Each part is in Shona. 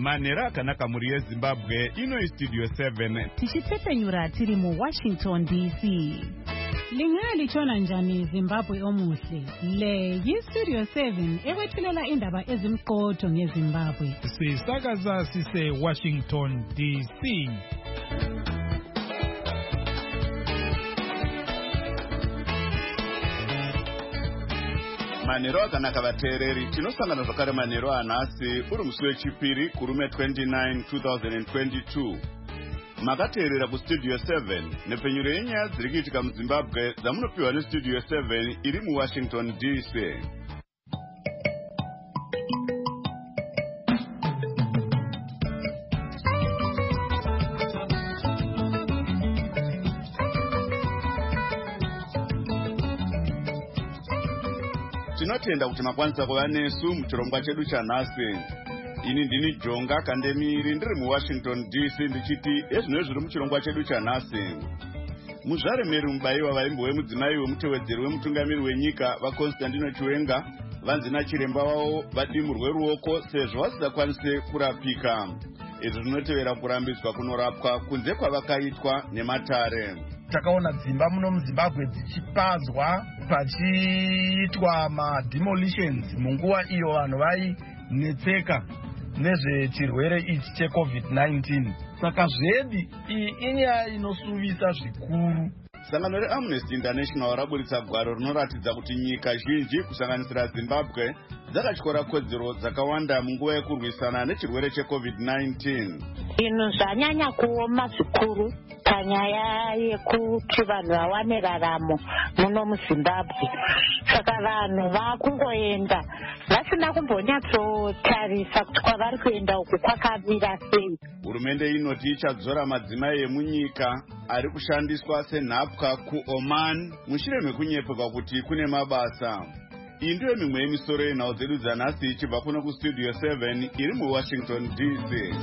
Manera akanaka muri yeZimbabwe ino Studio 7 tichitsepenyura tiri mu Washington DC. Lingali chona njani Zimbabwe omuhle. Le Studio 7 ewethulela indaba ezimqotho ngeZimbabwe. Sisakaza sise Washington DC. Manero akanaka vateereri, tinosangana zvakare manero anhasi uri musi wechipiri kurume 29 2022. Makateerera kuStudio 7 nepfenyuro yenyaya dziri kuitika muZimbabwe dzamunopiwa neStudio 7 iri muWashington DC. Tinotenda kuti makwanisa kuva nesu muchirongwa chedu chanhasi. Ini ndini Jonga Kandemiri ndiri muWashington DC ndichiti ezvino zviri muchirongwa chedu chanhasi. Muzvaremeri mubayiwa vaimbo wemudzimai wemutevedzeri wemutungamiri wenyika vaConstantino Chiwenga vanzi nachiremba wavo vadimurwe ruoko sezvo vasingakwanise kurapika. Izvi zvinotevera kurambiswa kunorapwa kunze kwavakaitwa nematare. Takaona dzimba muno muZimbabwe dzichipadzwa pachiitwa demolitions munguva iyo vanhu vainetseka nezvechirwere ichi cheCovid-19. Saka zvedi iyi inyaya inosuvisa zvikuru. Sangano reAmnesty International raburitsa gwaro rinoratidza kuti nyika zhinji kusanganisira Zimbabwe dzakatyora kodzero dzakawanda munguva yekurwisana nechirwere cheCovid-19. Ino zvanyanya kuoma zvikuru panyaya yekuti vanhu vawane raramo muno muZimbabwe. Saka vanhu vakungoenda vasina kumbonyatsotarisa kuti kwavari kuenda uku kwakamira sei. Hurumende inoti ichadzora madzimai emunyika ari kushandiswa senhapwa kuOman mushure mekunyeperwa kuti kune mabasa. Iyi ndiyo mimwe yemisoro yenhau dzedu dzanhasi ichibva kuno kuStudio 7 iri muWashington DC.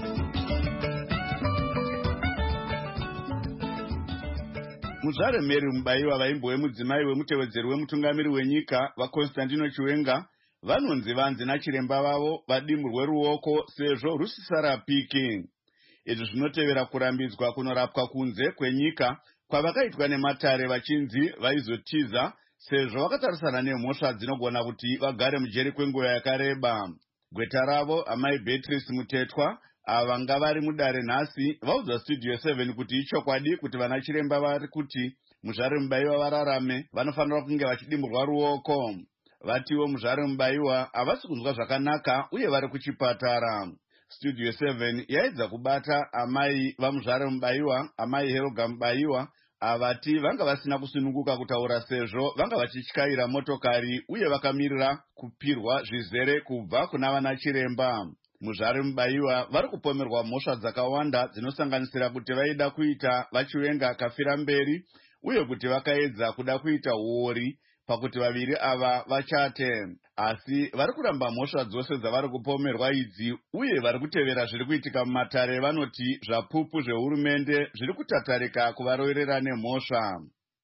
Muzvaremeri mubayiwa vaimbo wemudzimai wemutevedzeri wemutungamiri wenyika vaConstantino Chiwenga vanonzi vanzi nachiremba vavo vadimurwe ruoko sezvo rusisarapiki. Izvi zvinotevera kurambidzwa kunorapwa kunze kwenyika kwavakaitwa nematare vachinzi vaizotiza sezvo vakatarisana nemhosva dzinogona kuti vagare mujeri kwenguva yakareba. Gweta ravo amai Beatrice Mutetwa vanga vari mudare nhasi vaudza Studio 7 kuti ichokwadi kuti vana chiremba vari kuti muzvare mubayiwa vararame vanofanira kunge vachidimurwa ruoko. Vatiwo muzvare mubayiwa havasi kunzwa zvakanaka uye vari kuchipatara. Studio 7 yaedza kubata amai vamuzvare mubayiwa, amai Helga mubayiwa, avati vanga vasina kusununguka kutaura sezvo vanga vachityaira motokari uye vakamirira kupirwa zvizere kubva kuna vana chiremba. Muzvare mubayiwa vari kupomerwa mhosva dzakawanda dzinosanganisira kuti vaida kuita vaChiwenga kafira mberi uye kuti vakaedza kuda kuita huori pakuti vaviri ava vachate. Asi vari kuramba mhosva dzose dzavari kupomerwa idzi uye vari kutevera zviri kuitika mumatare vanoti zvapupu zvehurumende zviri kutatarika kuvaroverera nemhosva.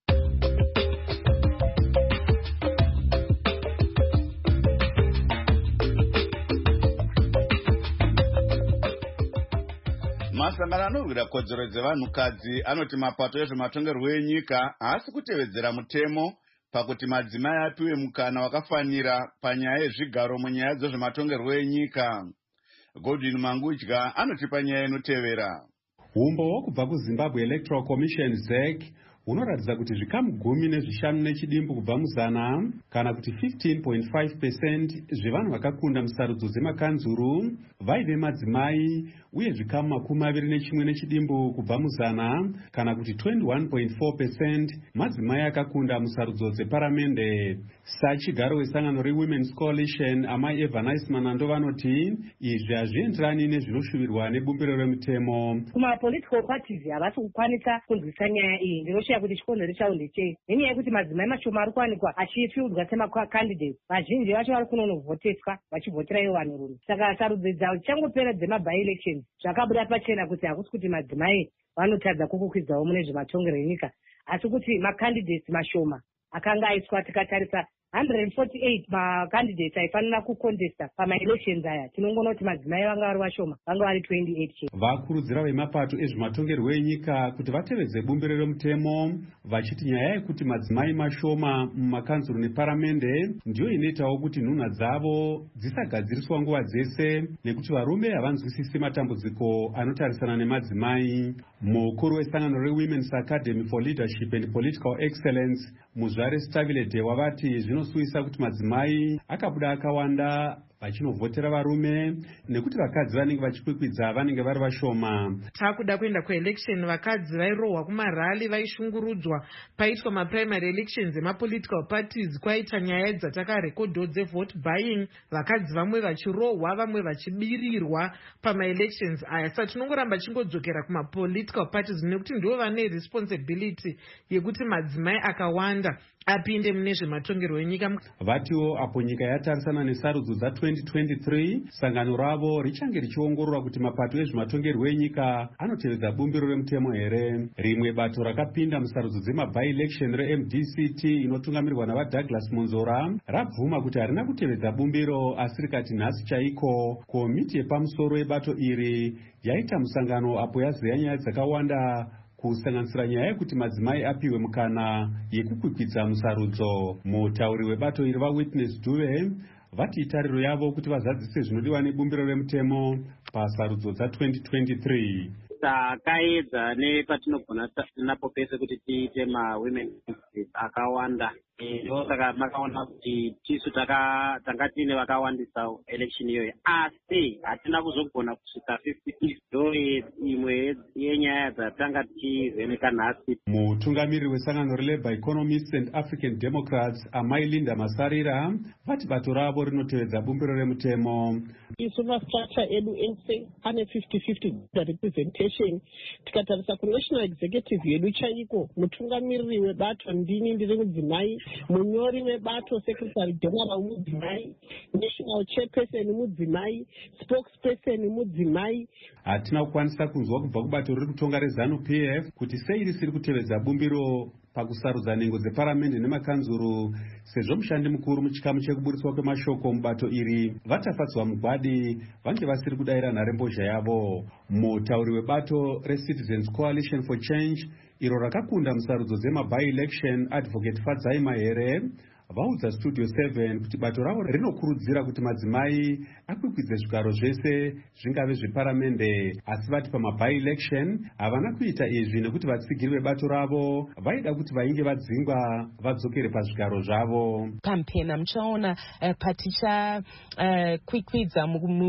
Masangano anorwira kodzero dzevanhukadzi anoti mapato ezvematongerwo enyika haasi kutevedzera mutemo pakuti madzimai apiwe mukana wakafanira panyaya yezvigaro munyaya dzezvematongerwo enyika. Godwin Mangudya anoti panyaya inotevera. Umbo kubva kuZimbabwe Electoral Commission ZEC unoratidza kuti zvikamu 15 nechidimbu kubva muzana kana kuti 15.5% zvevanhu vakakunda musarudzo dzemakanzuru vaive madzimai uye zvikamu 21 nechidimbu kubva muzana kana kuti 21.4% madzimai akakunda musarudzo dzeparamende. Sachigaro wesangano reWomen's Coalition amai Eva Naisman vanoti izvi hazvienderani nezvinoshuvirwa nebumbiro remutemo. Kuma-political parties havasi kukwanisa kunzwisa nyaya iyi. Ndinoshiya kuti chikonzero chawo ndechei. Nenyaya yekuti madzimai mashoma ari kuwanikwa achifiudzwa semacandidates. Vazhinji vacho vari kunonovhoteswa vachivhotera ivo vanhurume. Saka sarudzo dzavo dzichangopera dzema-by-elections zvakabuda pachena kuti hakusi kuti madzimai vanotadza kukukwidzawo mune zvematongero enyika, asi kuti macandidates mashoma akanga aiswa tikatarisa 148 macandidates aifanira kucontesta pamaelections aya. Tinongoona kuti madzimai vanga vari vashoma, vanga vari 28 chete. Vakurudzira vemapato ezvematongerwo enyika kuti vatevedze bumbiro remutemo, vachiti nyaya yekuti madzimai mashoma mumakanzuro neparamende ndiyo inoitawo kuti nhunha dzavo dzisagadziriswa nguva dzese, nekuti varume havanzwisisi matambudziko anotarisana nemadzimai. Mukuru wesangano reWomen's Academy for Leadership and Political Excellence, Muzvare Stavile Dewa, vati zvinosuyisa kuti madzimai akabuda akawanda vachinovhotera varume nekuti vakadzi vanenge vachikwikwidza vanenge vari vashoma. Takuda kuenda kuelection vakadzi vairohwa kumarali, vaishungurudzwa paitwa maprimary elections emapolitical parties. Kwaita nyaya dzatakarekodho dzevote buying, vakadzi vamwe vachirohwa vamwe vachibirirwa pamaelections aya. Saka tinongoramba chingodzokera kumapolitical parties nekuti ndivo vane responsibility yekuti madzimai akawanda apinde mune zvematongerwo enyika. Vatiwo apo nyika yatarisana nesarudzo dza2023, sangano ravo richange richiongorora kuti mapato ezvematongerwo enyika anotevedza bumbiro remutemo here. Rimwe bato rakapinda musarudzo dzema-by-election reMDCT inotungamirirwa navaDouglas Monzora rabvuma kuti harina kutevedza bumbiro, asi rikati nhasi chaiko komiti yepamusoro yebato iri yaita musangano apo yaziva nyaya dzakawanda kusanganisira nyaya yekuti madzimai apiwe mukana yekukwikwidza musarudzo. Mutauri webato iri vaWitness Duve vati itariro yavo kuti vazadzise zvinodiwa nebumbiro remutemo pasarudzo dza2023. Takaedza nepatinogona napo pese kuti tiite mawomen akawanda. Ndosaka makaona kuti tisu tanga tine vakawandisa election iyoyo, asi hatina kuzogona kusvika 50. Ndo imwe yenyaya dzatanga tichivheneka nhasi. Mutungamiriri wesangano reLabour Economists and African Democrats, Amai Linda Masarira, vati bato ravo rinotevedza bumbiro remutemo. Isu mastructure edu ense ane 50-50 representation. Tikatarisa kunational executive yedu chaiko, mutungamiriri webato ndini ndiri mudzimai, munyori webato secretary general mudzimai, national chairperson mudzimai, spokesperson mudzimai. Hatina kukwanisa kunzwa kubva kubato riri kutonga reZANU-PF kuti sei risiri kutevedza bumbiro pakusarudza nhengo dzeparamende nemakanzuru, sezvo mushandi mukuru muchikamu chekuburitswa kwemashoko mubato iri vatafadzwa mugwadi vange vasiri kudayira nharembozha yavo. Mutauri webato reCitizens Coalition for Change iro rakakunda musarudzo dzema-by-election, Advocate Fadzai Mahere, vaudza Studio 7 kuti bato ravo rinokurudzira kuti madzimai akwikwidze zvigaro zvese zvingave zveparamende, asi vati pama-by-election havana kuita izvi nekuti vatsigiri vebato ravo vaida kuti vainge vadzingwa vadzokere pazvigaro zvavo. Kampena muchaona paticha kwikwidza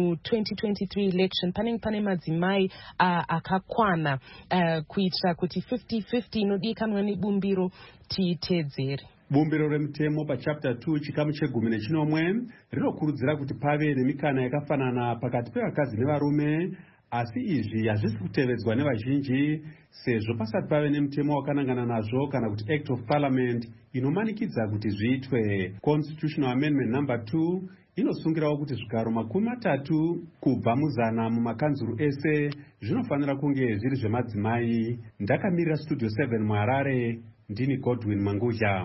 mu2023 election panenge pane madzimai akakwana kuitira kuti 50-50 inodikanwa nebumbiro tiitedzere. Bumbiro remutemo pachapter 2 chikamu che11 rinokurudzira kuti pave nemikana yakafanana pakati pevakadzi nevarume, asi izvi hazvisi kutevedzwa nevazhinji sezvo pasati pave nemutemo wakanangana nazvo kana kuti Act of Parliament inomanikidza kuti zviitwe. Constitutional Amendment number 2 inosungirawo kuti zvigaro 30 kubva muzana mumakanzuru ese zvinofanira kunge zviri zvemadzimai. Ndakamirira Studio 7 muHarare, ndini Godwin Manguja.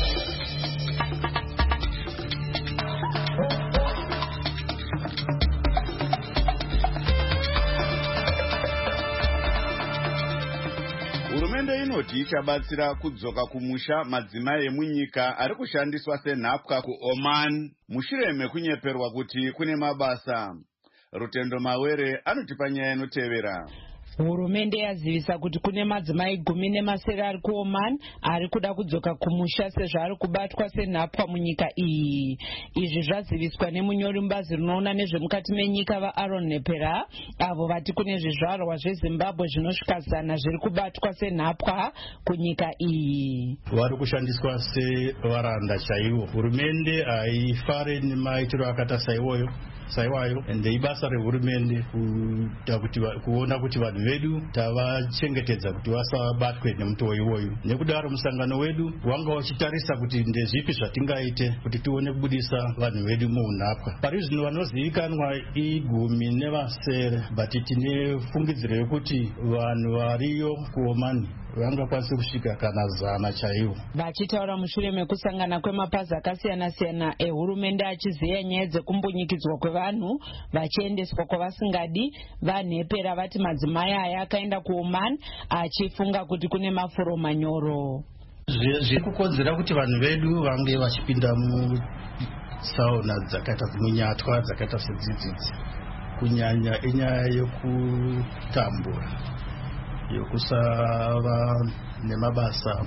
Hurumende inoti ichabatsira kudzoka kumusha madzimai emunyika ari kushandiswa senhapwa kuOman mushure mekunyeperwa kuti kune mabasa. Rutendo Mawere anotipa nyaya inotevera. Hurumende yazivisa kuti kune madzimai 17 ari kuOman ari kuda kudzoka kumusha sezvo ari kubatwa senhapwa munyika iyi. Izvi zvaziviswa nemunyori mubazi rinoona nezvemukati menyika vaAaron Nepera, avo vati kune zvizvarwa zveZimbabwe zvinosvika 100 zviri kubatwa senhapwa kunyika iyi. Vari kushandiswa sevaranda chaivo. Hurumende haifare nemaitiro akata saiwayo, ende ibasa rehurumende kuona kuti vanhu vedu tavachengetedza kuti vasabatwe nemutoo iwoyu. Nekudaro musangano wedu wanga uchitarisa kuti ndezvipi zvatingaite kuti tione kubudisa vanhu vedu muunhapwa. Pari zvino vanozivikanwa 17, but tine fungidziro yekuti vanhu variyo kuOman vangakwanisi kusvika kana 100 chaivo. Vachitaura mushure mekusangana kwemapazi akasiyana-siyana ehurumende achiziya nyaya dzekumbunyikidzwa kwevanhu vachiendeswa kwavasingadi, vanhepera vati madzimai aya akaenda kuOman achifunga kuti kune mafuro manyoro. Zviri kukonzera kuti vanhu vedu vange vachipinda musauna dzakaita munyatwa dzakaita sedzidzidzi, kunyanya inyaya yekutambura, yokusava nemabasa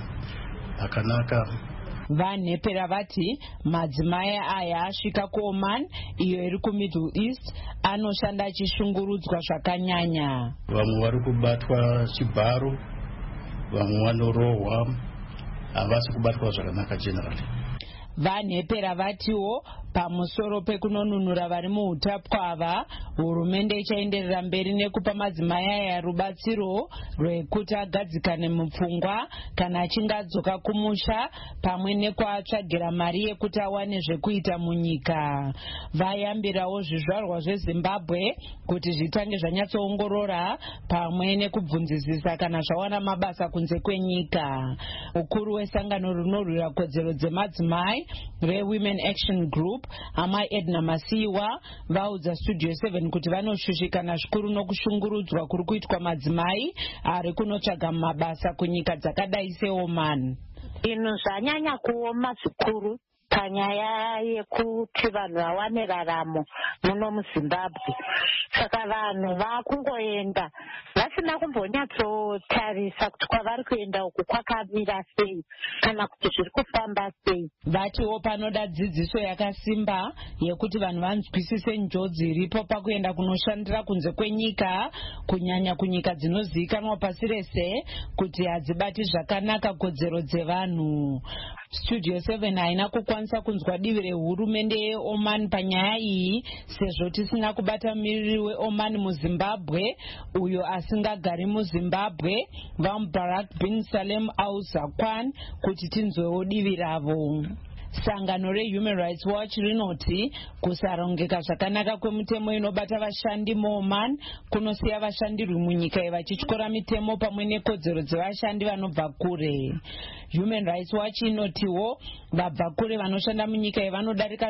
akanaka. Vanhepera vati madzimai aya asvika kuOman iyo iri kuMiddle East anoshanda achishungurudzwa zvakanyanya. Vamwe vari kubatwa chibharo, vamwe vanorohwa, havasi kubatwa zvakanaka generally. Vanhepera vatiwo pamusoro pekunonunura vari muutapwa ava, hurumende ichaenderera mberi nekupa madzimai aya rubatsiro rwekuti agadzikane mupfungwa kana achinge adzoka kumusha, pamwe nekuatsvagira mari yekuti awane zvekuita munyika. Vayambirawo zvizvarwa zveZimbabwe kuti zvitange zvanyatsoongorora pamwe nekubvunzisisa kana zvawana mabasa kunze kwenyika. Mukuru wesangano rinorwira kodzero dzemadzimai reWomen Action Group, Amai Edna Masiwa, vaudza Studio 7 kuti vanoshushikana zvikuru nokushungurudzwa kuri kuitwa madzimai ari kunotsvaga mabasa kunyika dzakadai seOman. Zvinhu zvanyanya kuoma zvikuru panyaya yekuti vanhu vawane raramo muno muZimbabwe. Saka vanhu vakungoenda vasina kumbonyatsotarisa kuti kwavari kuenda uku kwakamira sei kana kuti zviri kufamba sei. Vatiwo panoda dzidziso yakasimba yekuti vanhu vanzwisise njodzi iripo pakuenda kunoshandira kunze kwenyika, kunyanya kunyika dzinozivikanwa pasi rese kuti hadzibati zvakanaka kodzero dzevanhu. Studio 7 haina kukwanisa kunzwa divi rehurumende yeOman panyaya iyi, sezvo tisina kubata mumiriri weOman muZimbabwe uyo asingagari muZimbabwe, vaMubarak bin Salem Al Zakwan, kuti tinzwewo divi ravo. Sangano reHuman Rights Watch rinoti kusarongeka zvakanaka kwemutemo inobata vashandi muOman kunosiya vashandiri munyika vachityora mitemo pamwe nekodzero dzevashandi vanobva kure. Human Rights Watch inotiwo vabva kure vanoshanda munyika vanodarika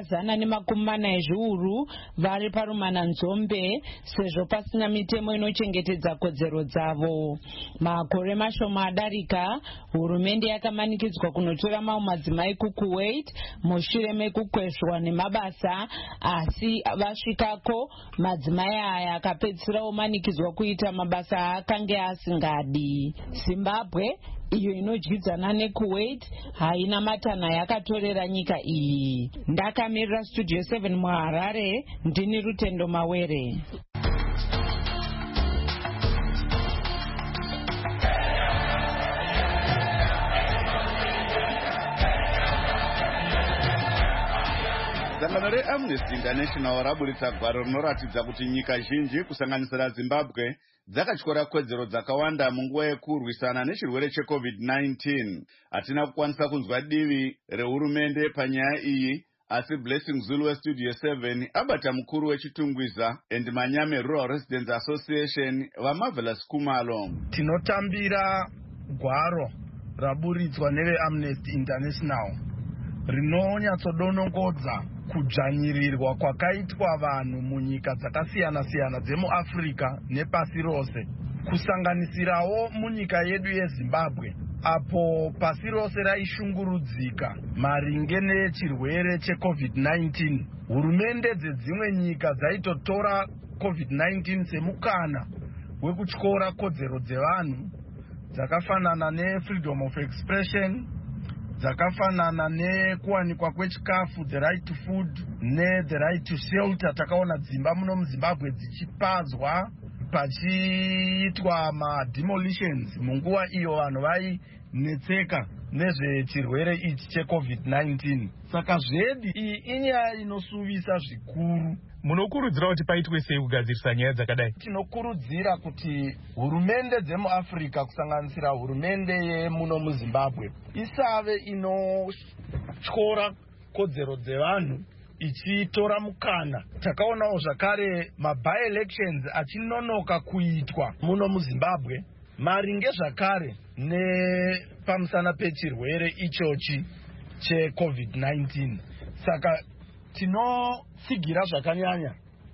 140 ezviuru vari parumana nzombe, sezvo pasina mitemo inochengetedza kodzero dzavo. Makore mashoma adarika, hurumende yakamanikidzwa kunotora mamwe madzimai kuKuwait mushure mekukwezvwa nemabasa, asi vasvikako madzimai aya akapedzisira omanikidzwa kuita mabasa aakange asingadi. Zimbabwe iyo inodyidzana neKuwait haina matanha yakatorera nyika iyi. Ndakamirira Studio 7 muHarare, ndini Rutendo Mawere. Sangano reAmnesty International raburitsa gwaro rinoratidza kuti nyika zhinji kusanganisira Zimbabwe dzakatyora kodzero dzakawanda munguva yekurwisana nechirwere cheCovid-19. Hatina kukwanisa kunzwa divi rehurumende panyaya iyi, asi Blessing Zulu weStudio 7 abata mukuru wechitungwiza and Manyame Rural Residents Association vaMarvelous Kumalo. Tinotambira gwaro raburitswa neveAmnesty International rinonyatsodonongodza kudzvanyirirwa kwakaitwa vanhu munyika dzakasiyana-siyana dzemuAfrica nepasi rose, kusanganisirawo munyika yedu yeZimbabwe, apo pasi rose raishungurudzika maringe nechirwere cheCovid-19. Hurumende dzedzimwe nyika dzaitotora COVID-19 semukana wekutyora kodzero dzevanhu dzakafanana neFreedom of Expression, dzakafanana nekuwanikwa kwechikafu, the right to food the right to shelter. Takaona dzimba muno muZimbabwe dzichipadzwa pachiitwa mademolitions munguva iyo vanhu vainetseka nezvechirwere ichi cheCovid-19. Saka zvedi iyi inyaya inosuvisa zvikuru. Munokurudzira kuti paitwe sei kugadzirisa nyaya dzakadai? Tinokurudzira kuti hurumende dzemuAfrica kusanganisira hurumende yemuno muZimbabwe isave inotyora kodzero dzevanhu ichitora mukana. Takaonawo zvakare by-elections achinonoka kuitwa muno muZimbabwe, maringe zvakare nepamusana pechirwere ichochi cheCovid-19. Saka tinotsigira zvakanyanya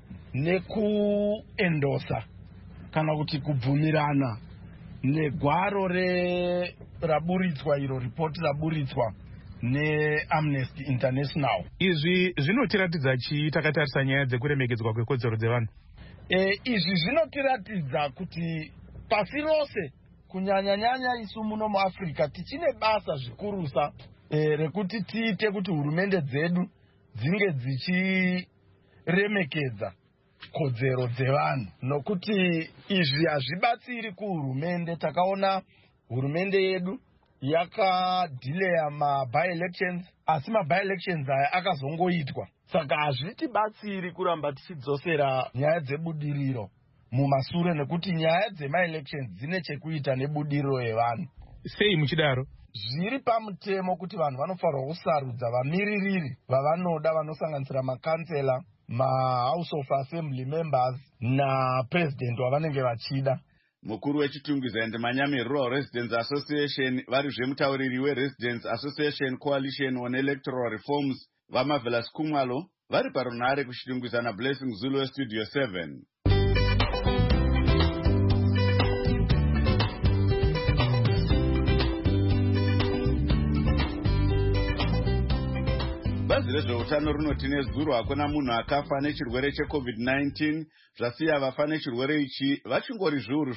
nekuendosa kana kuti kubvumirana negwaro raburitswa iro ripoti raburitswa neAmnesty International. Izvi zvinotiratidza chii takatarisa nyaya dzekuremekedzwa kwekodzero dzevanhu? Izvi zvinotiratidza kuti pasi rose kunyanya isu muno muAfrica tichine basa zvikurusa rekuti tiite kuti hurumende dzedu dzinge dzichiremekedza kodzero dzevanhu, nokuti izvi hazvibatsiri kuhurumende. Takaona hurumende yedu yakadhileya by-elections, asi by-elections aya akazongoitwa. Saka hazvitibatsiri kuramba tichidzosera nyaya dzebudiriro mumashure, nekuti nyaya dzema-elections dzine chekuita nebudiriro yevanhu. Sei muchidaro? Zviri pamutemo kuti vanhu vanofanirwa kusarudza vamiririri vavanoda, vanosanganisira makansela, maHouse of Assembly members napresident wavanenge vachida. Mukuru wechitungwiza Ndimanyami Rural Residents Association vari zvemutauriri weResidents Association Coalition on Electoral Reforms vaMarvelous Khumalo vari parunhare kuchitungwiza naBlessing Zulu weStudio 7. Bazi rezveutano rinoti nezuro hakuna munhu akafa nechirwere cheCovid-19, zvasiya vafa nechirwere ichi vachingori zviuru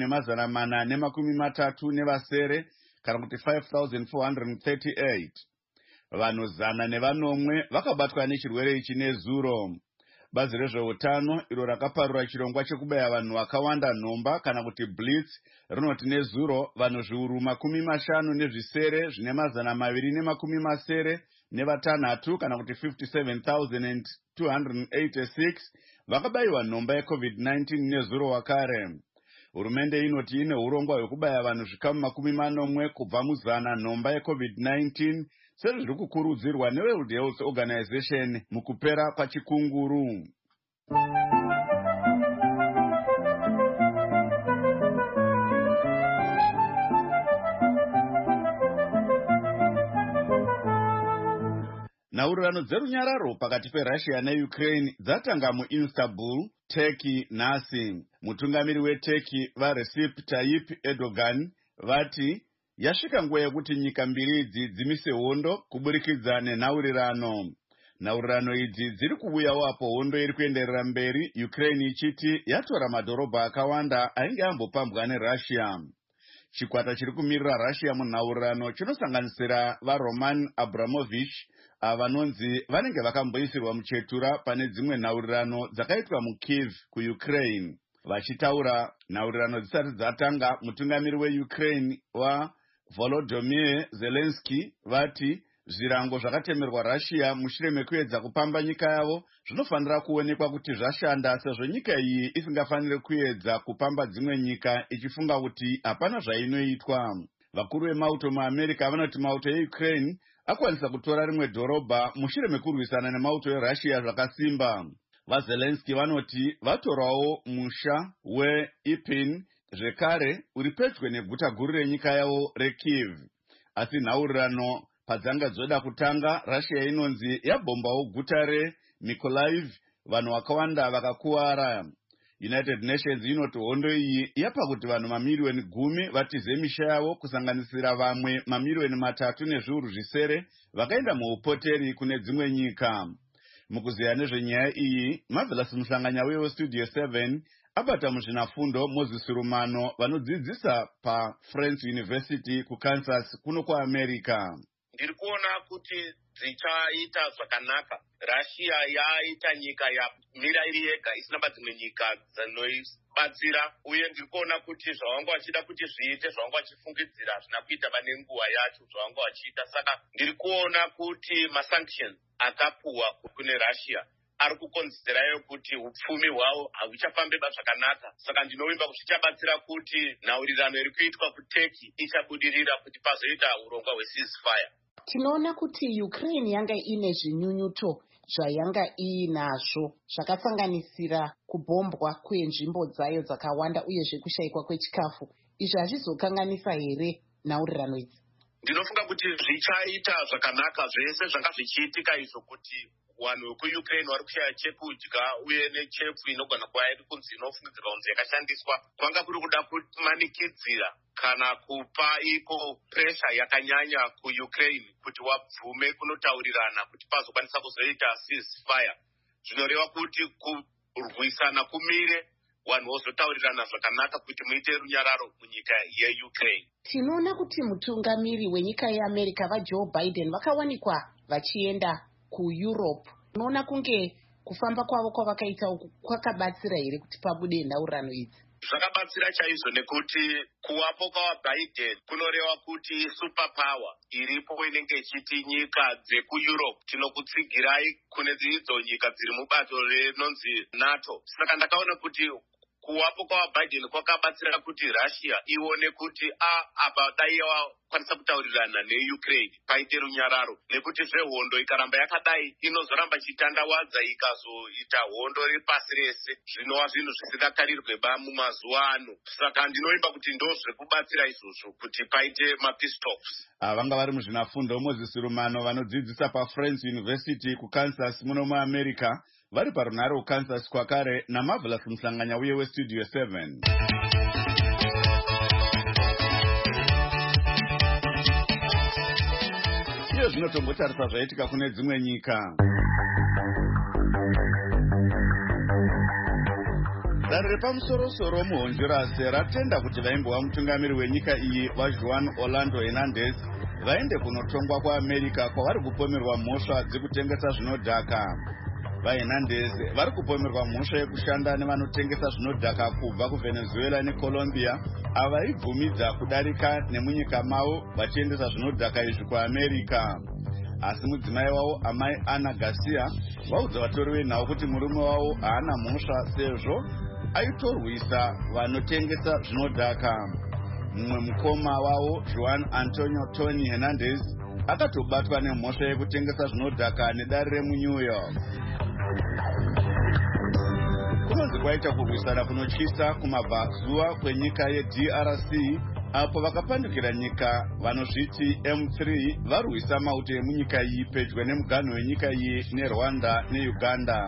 5,430 kana kuti 5,438. Vanhu 100 vakabatwa nechirwere ichi nezuro. Bazi rezveutano iro rakaparura chirongwa chekubaya vanhu vakawanda nhomba kana kuti blitz rinoti nezuro vanhu zviuru 50 zvine 276 kana kuti 57,286 vakabayiwa nhomba yeCovid-19 nezuro wakare. Hurumende inoti ine urongwa hwekubaya vanhu zvikamu 40 kubva muzana nhomba yeCovid-19 sezviri kukurudzirwa neWorld Health Organization mukupera kwachikunguru. Nhaurirano dzerunyararo pakati peRussia neUkraine dzatanga muIstanbul, Turkey nhasi. Mutungamiri weTurkey vaRecep Tayyip Erdogan vati yasvika nguva yekuti nyika mbiri idzi dzimise hondo kuburikidza nenhaurirano. Nhaurirano idzi dziri kuuyawo apo hondo iri kuenderera mberi, Ukraine ichiti yatora madhorobha akawanda ainge ambopambwa neRussia. Chikwata chiri kumirira Russia munhaurirano chinosanganisira vaRoman Abramovich vanonzi vanenge vakamboisirwa muchetura pane dzimwe nhaurirano dzakaitwa muKyiv kuUkraine. Vachitaura nhaurirano dzisati dzatanga, mutungamiri weUkraine Volodymyr Zelensky vati zvirango zvakatemerwa Russia mushure mekuedza kupamba nyika yavo zvinofanira kuonekwa kuti zvashanda, sezvo nyika iyi isingafaniri kuedza kupamba dzimwe nyika ichifunga kuti hapana zvainoitwa. Vakuru vemauto muAmerica vanoti mauto eUkraine akwanisa kutora rimwe dhorobha mushure mekurwisana nemauto eRussia zvakasimba. VaZelensky vanoti vatorawo musha weIrpin zvekare uri pedyo neguta guru renyika yavo reKyiv. Asi nhaurirano padzanga dzoda kutanga, Russia inonzi yabhombawo guta reMykolaiv, vanhu vakawanda vakakuwara. United Nations inoti hondo iyi yapa kuti vanhu mamiliyoni 10 vatize misha yavo, kusanganisira vamwe mamiliyoni 3.7 vakaenda muupoteri kune dzimwe nyika. Mukuziya nezvenyaya iyi, Marvelous Muhlanganya weStudio 7 abata muzvinafundo Moses Rumano vanodzidzisa paFriends University kuKansas kuno kuAmerica. Ndiri kuona kuti dzichaita zvakanaka. Russia yaita nyika yamira iri yega isina dzimwe nyika dzinoibatsira, uye ndiri kuona kuti zvavanga vachida kuti zviite, zvavanga vachifungidzira hazvina kuita pane nguva yacho zvavanga vachiita. Saka ndiri kuona kuti masanctions akapuwa kune Russia ari kukonzerayo kuti upfumi hwavo hahuchafambeba zvakanaka. Saka ndinovimba kuti zvichabatsira kuti nhaurirano iri kuitwa kuTurkey ichabudirira kuti pazoita urongwa hweceasefire. Tinoona kuti Ukraine yanga ine zvinyunyuto zvayanga iinazvo zvakasanganisira kubhombwa kwenzvimbo dzayo dzakawanda uyezve kushayikwa kwechikafu. izvi hazvizokanganisa here nhaurirano idzi? Ndinofunga kuti zvichaita zvakanaka zvese zvanga zvichiitika izvo kuti vanhu vekuukraine vari kushaya chekudya uye nechefu inogona kuva iri kunzi inofungidzirwa kunzi yakashandiswa kwanga kuri kuda kumanikidzira kana kupa iko presha yakanyanya kuukraine kuti wabvume kunotaurirana kuti pazokwanisa kuzoita ceasefire. Zvinoreva kuti kurwisana kumire vanhu vozotaurirana zvakanaka kuti muite runyararo munyika yeukraine. Tinoona kuti mutungamiri wenyika yeamerica vajoe Biden vakawanikwa vachienda kueurope. Unoona kunge kufamba kwavo kwavakaita uku kwakabatsira here kuti pabude nhaurirano idzi? Zvakabatsira chaizvo nekuti kuvapo kwavaBiden kunoreva kuti superpower iripo inenge ichiti nyika dzekueurope tinokutsigirai kune idzo nyika dziri mubato rinonzi NATO. Saka ndakaona kuti kuvapo kwavaBiden kwakabatsira kuti Russia ione kuti apa dai wakwanisa kutaurirana neukraine paite runyararo, nekuti zvehondo ikaramba yakadai inozoramba chitandawadza ikazoita hondo repasi rese zvinova zvinhu zvisingatarirwe mumazuva ano. Saka ndinoimba kuti ndozvekubatsira izvozvo kuti paite mapeace talks. Vanga vari muzvinafundo Moses Rumano vanodzidzisa paFriends University kuKansas muno muAmerica, vari parunhare kuKansas kwakare naMarvelous Muhlanganya uye weStudio 7. Iyo zvinotombotarisa zvaitika kune dzimwe nyika. Danho repamusoro-soro muHonduras ratenda kuti vaimbova mutungamiri wenyika iyi vaJuan Orlando Hernandez vaende kunotongwa kwaAmerica kwavari kupomerwa mhosva dzekutengesa zvinodhaka. VaHernandez vari kupomerwa mhosva yekushanda nevanotengesa zvinodhaka kubva kuVenezuela neColombia avaibvumidza kudarika nemunyika mavo vachiendesa zvinodhaka izvi kuAmerica. Asi mudzimai wavo amai Ana Garcia vaudza vatori venhau kuti murume wavo haana mhosva sezvo aitorwisa vanotengesa zvinodhaka. Mumwe mukoma wavo Juan Antonio Tony Hernandez akatobatwa nemhosva yekutengesa zvinodhaka nedare remuNew York. Kunonzi kwaita kurwisana kunotyisa kumabvazuva kwenyika yeDRC apo vakapandukira nyika vanozviti M3 varwisa mauto emunyika iyi pedyo nemuganho wenyika iyi neRwanda neUganda.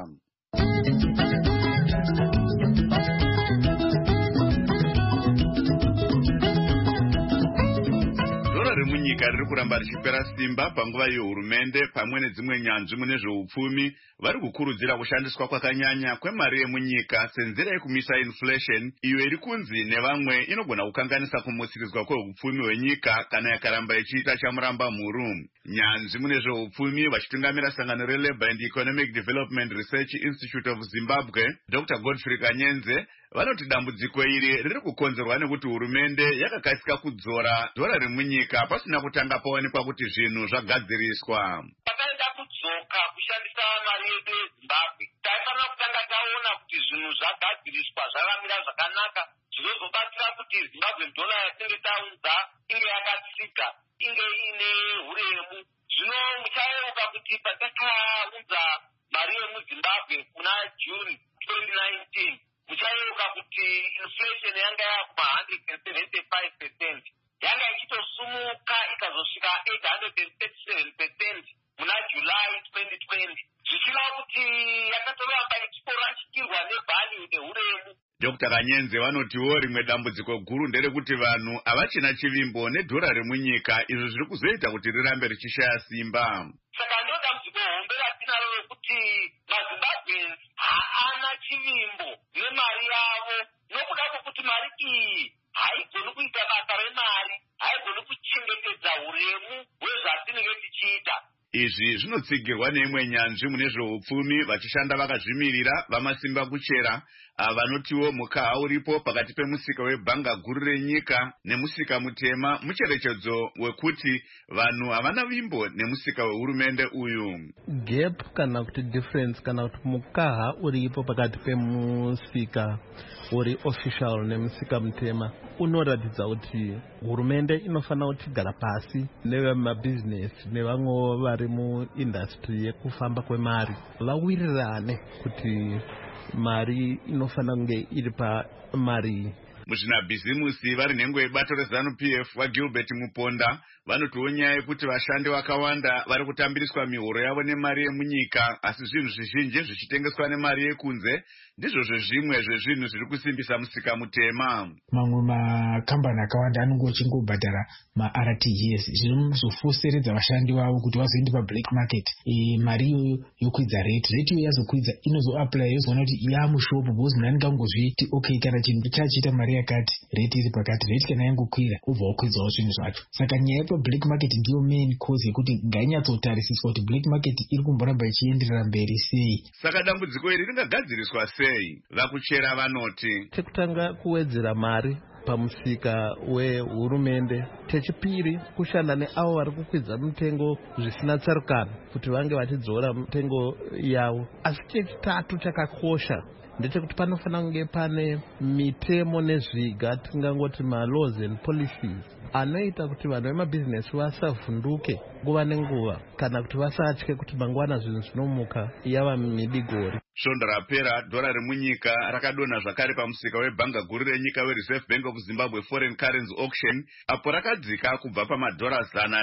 Munyika riri kuramba richipera simba panguva yehurumende pamwe nedzimwe nyanzvi mune zveupfumi vari kukurudzira kushandiswa kwakanyanya kwemari yemunyika senzira yekumisa inflation iyo iri kunzi nevamwe inogona kukanganisa kumutsirizwa kweupfumi hwenyika kana yakaramba ichiita chamuramba mhuru. Nyanzvi mune zveupfumi vachitungamira sangano reLabour and Economic Development Research Institute of Zimbabwe Dr. Godfrey Kanyenze vanoti dambudziko iri riri kukonzerwa nekuti hurumende yakakasika kudzora dhora remunyika pasina kutanga paonekwa kuti zvinhu zvagadziriswa. Pakaenda kudzoka kushandisa mari yedu yeZimbabwe taifanira kutanga taona kuti zvinhu zvagadziriswa zvakamira zvakanaka zvinozobatsira kuti Zimbabwe dollar yatinenge taunza inge yakatsika inge ine huremu. Zvino muchayeuka kuti patakaunza mari yemuZimbabwe kuna June 2019 muchayeuka kuti inflation yanga yakuma 175%, yanga ichitosumuka ikazosvika 837% muna July 2020, zvichireva kuti yakatoramba ichitorashikirwa nevalue nehuremu. Dr. Kanyenze vanotiwo rimwe dambudziko guru nderekuti vanhu havachina chivimbo nedhora remunyika, izvo zviri kuzoita kuti rirambe richishaya simba. Saka ndo dambudziko hombe ratinaro rekuti maZimbabweans haana chivimbo nemari yavo, nokuda kwokuti mari iyi haigoni kuita basa remari, haigoni kuchengetedza huremu hwezvatinenge tichiita. Izvi zvinotsigirwa neimwe nyanzvi mune zveupfumi vachishanda vakazvimirira vamasimba kuchera vanotiwo mukaha uripo pakati pemusika webhanga guru renyika nemusika mutema mucherechedzo wekuti vanhu havana vimbo nemusika wehurumende uyu. Gap kana kuti difference kana kuti mukaha uripo pakati pemusika uri official nemusika mutema unoratidza kuti hurumende inofanira kuti gara pasi nevemabusiness nevamwe vari muindustry yekufamba kwemari vawirirane kuti mari inofanira kunge iri pamari Muzvinabhizimusi vari nhengo yebato reZANU-PF waGilbert Muponda vanotiwo nyaya yekuti vashandi vakawanda vari kutambiriswa mihoro yavo nemari yemunyika, asi zvinhu zvizhinji zvichitengeswa nemari yekunze ndizvo zvimwe zvezvinhu zviri kusimbisa musika mutema. Mamwe makambani akawanda anenge achingobhadhara ma-RTGS zvinozofoseredza vashandi vavo kuti vazoende pablack market. Mari iyoyo yokwidza rate iyoyo yazokwidza inozoapply yozoona kuti yamushopu bhozi nani kangozviti okay, kana chinhu chachiita mari yakati rate iri pakati, rate kana yangokwira ubva wakwidzawo zvinhu zvacho. Saka nyaya yepablack market ndiyo main cause yekuti ngainyatsotarisiswa kuti black market iri kumboramba ichienderera mberi sei. Saka dambudziko iri ringagadziriswa sei? Vakuchera vanoti chekutanga kuwedzera mari pamusika wehurumende, chechipiri kushanda neavo vari kukwidza mitengo zvisina tsarukano kuti vange vachidzora mitengo yavo, asi chechitatu chakakosha ndechekuti panofanira kunge pane mitemo nezviga, tingangoti ma-laws and policies anoita kuti vanhu vemabhizinesi vasavhunduke nguva nenguva kana kuti vasatye kuti mangwana zvinhu zvinomuka yava midigori. Svondo rapera dhora remunyika rakadonha zvakare pamusika webhanga guru renyika weReserve Bank of Zimbabwe Foreign Currency Auction, apo rakadzika kubva pamadhora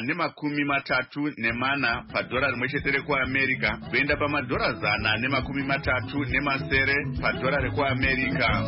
134 padhora rimwe chete rekuAmerica kuenda pamadhora 137 padhora rekuAmerica.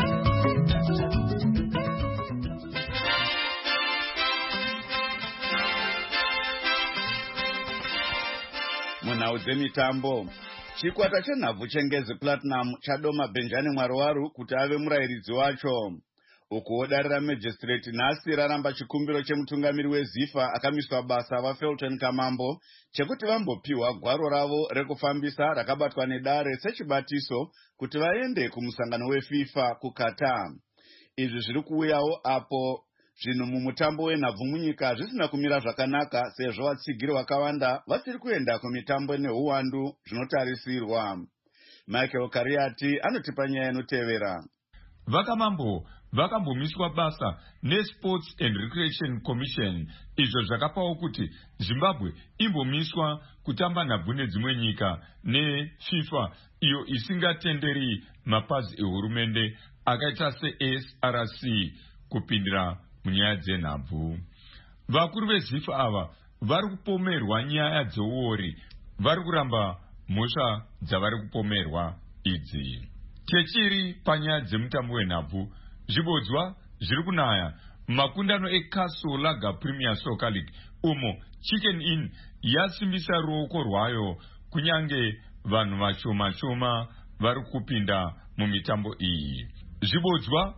Munhau dzemitambo, chikwata chenhabvu chengezi Platinum chadoma Benjani Mwaruwaru kuti ave murayiridzi wacho. Ukuwo dare ramajistireti nhasi raramba chikumbiro chemutungamiri weZIFA akamiswa basa vaFelton Kamambo chekuti vambopiwa gwaro ravo rekufambisa rakabatwa nedare sechibatiso kuti vaende kumusangano weFIFA kuQatar. Izvi zviri kuuyawo apo zvinhu mumutambo wenhabvu munyika zvisina kumira zvakanaka sezvo vatsigiri vakawanda vasiri kuenda kumitambo neuwandu zvinotarisirwa. Michael Kariati anotipa nyaya inotevera. Vakamambo vakambomiswa basa neSports and Recreation Commission, izvo zvakapawo kuti Zimbabwe imbomiswa kutamba nhabvu nedzimwe nyika neFIFA iyo isingatenderi mapazi ehurumende akaita seSRC kupindira munyaya dzenhabvu. Vakuru veZIFA ava vari kupomerwa nyaya dzeuori, vari kuramba mhosva dzavari kupomerwa idzi. Chechiri panyaya dzemutambo wenhabvu, zvibodzwa zviri kunaya makundano eCastle Lager Premier Soccer League umo Chicken Inn yasimbisa ruoko rwayo kunyange vanhu vashoma vari kupinda mumitambo iyi. Zvibodzwa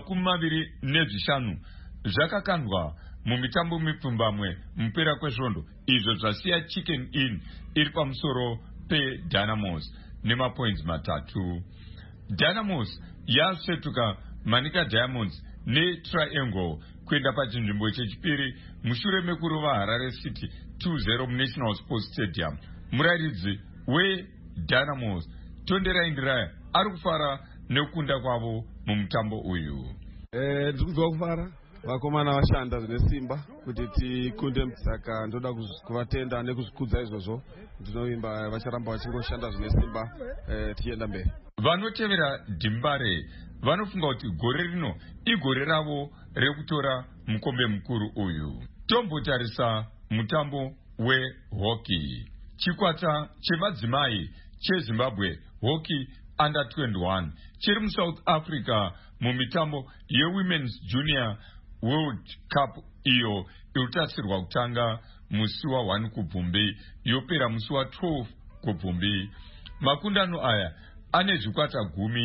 25 zvakakandwa mumitambo mipfumbamwe mupera kwesvondo, izvo zvasiya Chicken Inn iri pamusoro peDynamos nemapoints 3. Dynamos yasvetuka Manica Diamonds neTriangle kuenda pachinzvimbo chechipiri mushure mekurova Harare City 2-0 muNational Sports Stadium. Murayiridzi weDynamos Tonderai Ndiraya ari kufara nekukunda kwavo mumutambo uyu. Ndiri kunzwa kufara, vakomana vashanda zvine simba kuti tikunde, saka ndoda kuvatenda nekuzvikudza izvozvo. Ndinoimba vacharamba vachingoshanda zvine simba tichienda mberi. Vanotevera Dimbare vanofunga kuti gore rino igore ravo rekutora mukombe mukuru uyu. Tombotarisa mutambo wehockey. Chikwata chemadzimai cheZimbabwe Hockey Under 21 chiri muSouth Africa mumitambo yeWomen's Junior World Cup iyo inotasirwa kutanga musi wa1 kuBvumbi yopera musi wa12 kuBvumbi. Makundano aya ane zvikwata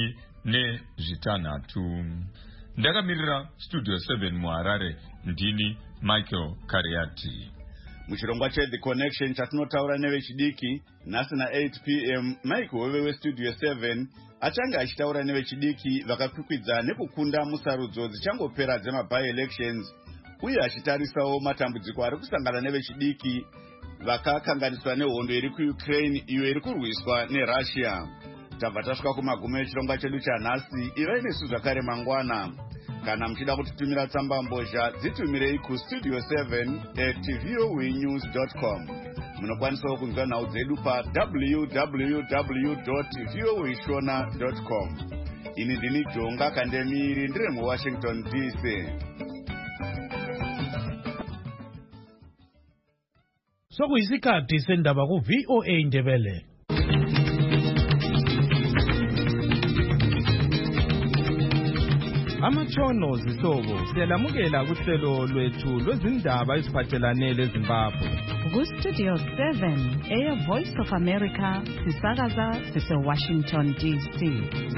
16. Ndakamirira Studio 7 muHarare, ndini Michael Kariati. Muchirongwa cheThe Connection chatinotaura nevechidiki nhasi na8 p.m. Mike Hove weStudio 7 achanga achitaura nevechidiki vakakwikwidzana nekukunda musarudzo dzichangopera dzema-by-elections uye achitarisawo matambudziko ari kusangana nevechidiki vakakanganiswa nehondo iri kuUkraine iyo iri kurwiswa neRussia. Tabva tasvika kumagumo echirongwa chedu chanhasi. Ivai nesu zvakare mangwana. Kana muchida kutitumira tsamba mbozha dzitumirei kustudio 7@voanews.com. Munokwanisawo kunzwa nhau dzedu pa www.voashona.com. ini ndini Jonga Kandemiri ndiri muWashington DC. Sokuyisikhathi sendaba ku VOA Ndebele. Amatshono zihlobo siyalamukela kuhlelo lwethu lwezindaba eziphathelane leZimbabwe. Ku-Studio 7 Air Voice of America sisakaza sise-Washington DC.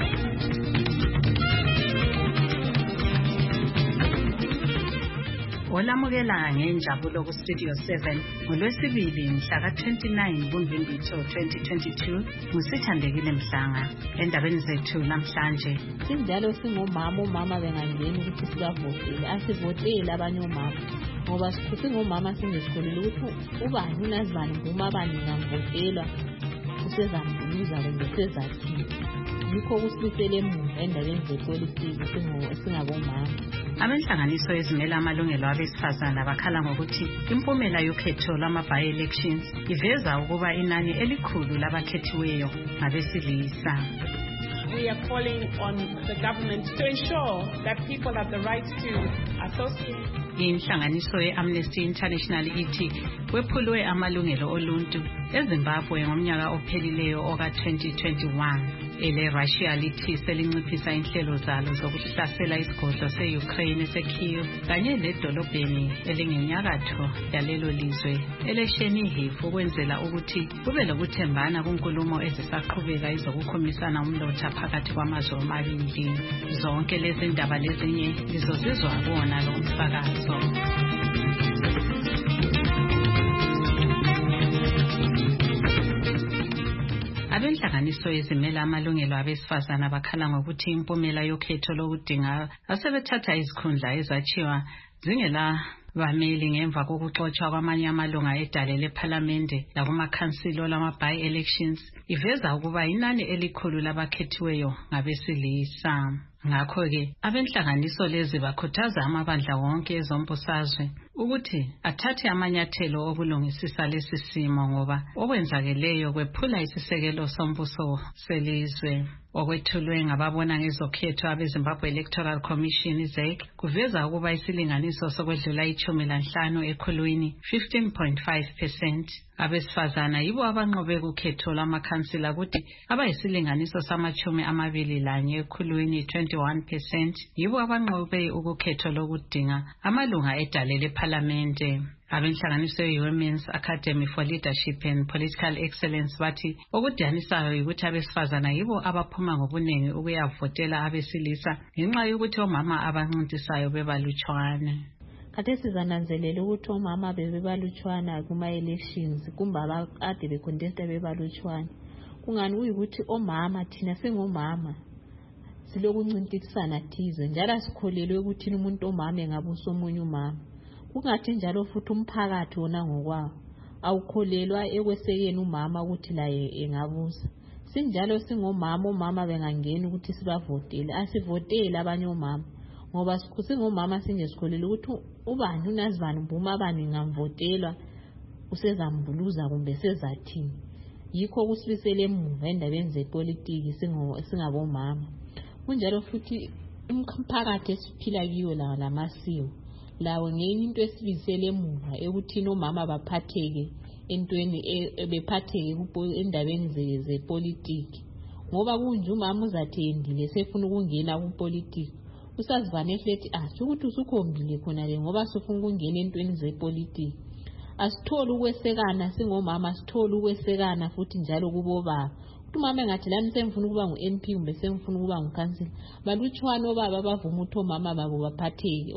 Olamukela ngenjabulo ku-Studio 7 ngoLwesibili mhla ka-29 kuMbimbithi 2022 nguSithandekile Mhlanga. Endabeni zethu namhlanje sinjalo umama bengangeni ukuthi sibavotele asivotele abanye omama ngoba singomama singesikholile ukuthi ubani unazibani nguma abanye ngamvotelwa usezambuza kumbe sezathini. Yikho kusibisele emuva endabeni zepolitiki singabomama. Abenhlanganiso ezimela amalungelo abesifazana bakhala ngokuthi impumela yokhetho lwama-by-elections iveza ukuba inani elikhulu labakhethiweyo ngabesilisa. We are calling on the government to ensure that people have the right to associate. Inhlanganiso ye-Amnesty International ithi kwephulwe amalungelo oluntu eZimbabwe ngomnyaka ophelileyo oka-2021. Ele-Russia lithi selinciphisa inhlelo zalo zokuhlasela isigodlo se-Ukraine ese-Kyiv kanye ledolobheni elingenyakatho yalelo lizwe ele-Chernihiv ukwenzela ukuthi kube lokuthembana kunkulumo ezisaqhubeka ezokukhomisana umlotha phakathi kwamazwe omabili. Zonke lezi ndaba lezinye lizozizwa kuwona lo msakazo. Abenhlanganiso ezimela amalungelo abesifazana bakhala ngokuthi impumela yokhetho lokudinga asebethatha izikhundla ezachiwa zingela bameli ngemva kokuxoshwa kwamanye amalunga edale lephalamende lakumakhansilo lama-by-elections iveza ukuba inani elikhulu labakhethiweyo ngabesilisa. Ngakho-ke abenhlanganiso lezi bakhuthaza amabandla wonke ezombusazwe ukuthi athathe amanyathelo okulungisisa lesi simo ngoba okwenzakeleyo kwephula isisekelo sombuso selizwe. Okwethulwe ngababona ngezokhetho abeZimbabwe Electoral Commission ZEC kuveza ukuba isilinganiso sokwedlula 15 ekhulwini 15.5%. Abesifazana yibo abanqobe kukhetho lwamakhansila ukuthi abayisilinganiso sama-21 ekhulwini 21% yibo abanqobe ukukhetho lokudinga amalunga edale lephalamende. Abenhlanganiso ye-Women's Academy for Leadership and Political Excellence bathi okudanisayo ukuthi abesifazana yibo abaphuma ngobuningi ukuyavotela abesilisa ngenxa yokuthi omama abancintisayo bebalutshwane. Kade sizananzelela ukuthi omama bebalutshwana kuma-elections kumbe abakade becontesta bebalutshwana. Kungani kuyikuthi omama thina singomama silokuncintisana thize njalo asikholelwe ukuthi umuntu omama engabusa omunye umama. Kungathi njalo futhi umphakathi wona ngokwawo awukholelwa ekwesekeni umama ukuthi laye engabusa. Sinjalo singomama omama bengangeni ukuthi sibavotele asivotele abanye omama ngoba singomama singesikholele ukuthi ubani unazibani mbuma abani ngamvotelwa usezambuluza kumbe sezathini. Yikho kusibisele emuva endabeni zepolitiki singabomama. Kunjalo futhi umphakathi esiphila kiyo lamasiko lawo ngenye into esibisele emuva ekuthini omama baphatheke entweni bephatheke endabeni zepolitiki ngoba kunje umama uzathendile sefuna ukungena kupolitiki usazivane flethi ukuthi usukhombile khona le ngoba sifuna ukungena entweni zepolitiki. Asitholi ukwesekana singomama, asitholi ukwesekana futhi njalo kubobaba. Umama engathi lami sengifuna ukuba ngu-MP kumbe sengifuna ukuba ngukhansila balutshwana obaba bavuma ukuthi omama babo baphatheke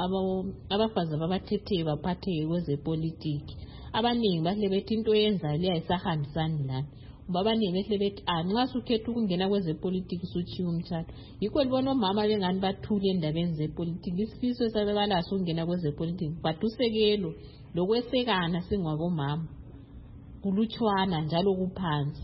abafazi ababathetheyo baphatheke kwezepolitiki. Abaningi bahle bethi into yenzayo liyayisahambisani lani ngoba abaningi behle bethi nxa sukhetha ukungena kwezepolitiki sutshiya umtshato. Yikho libona omama bengani bathule endabeni zepolitiki. Isifiso sabebalaso ukungena kwezepolitiki but usekelo lokwesekana singwabomama kulutshwana njalo kuphansi.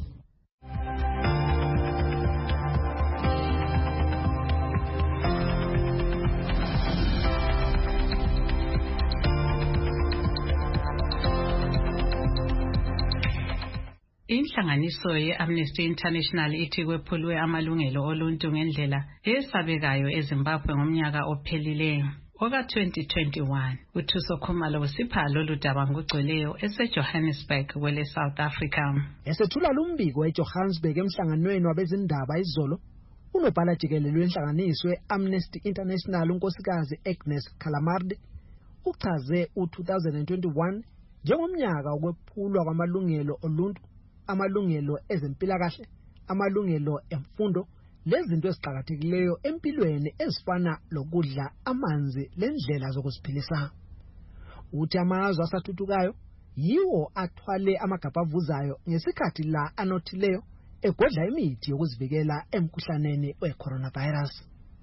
Inhlanganiso ye-Amnesty International ithi kwephulwe amalungelo oluntu ngendlela esabekayo eZimbabwe ngomnyaka ophelileyo oka-2021. uThuso Khumalo usipha lolu daba ngokugcweleyo eseJohannesburg kwele South Africa. Esethula lumbiko eJohannesburg emhlanganweni wabezindaba izolo, unobhala jikelele wenhlanganiso ye-Amnesty International unkosikazi Agnes Calamardi uchaze u-2021 njengomnyaka wokwephulwa kwamalungelo oluntu, amalungelo ezempilakahle, amalungelo emfundo lezinto eziqhakathekileyo empilweni ezifana lokudla, amanzi lendlela zokuziphilisa. Uthi amazwe asathuthukayo yiwo athwale amagabha avuzayo ngesikhathi la anothileyo egodla imithi yokuzivikela emkhuhlaneni we-coronavirus.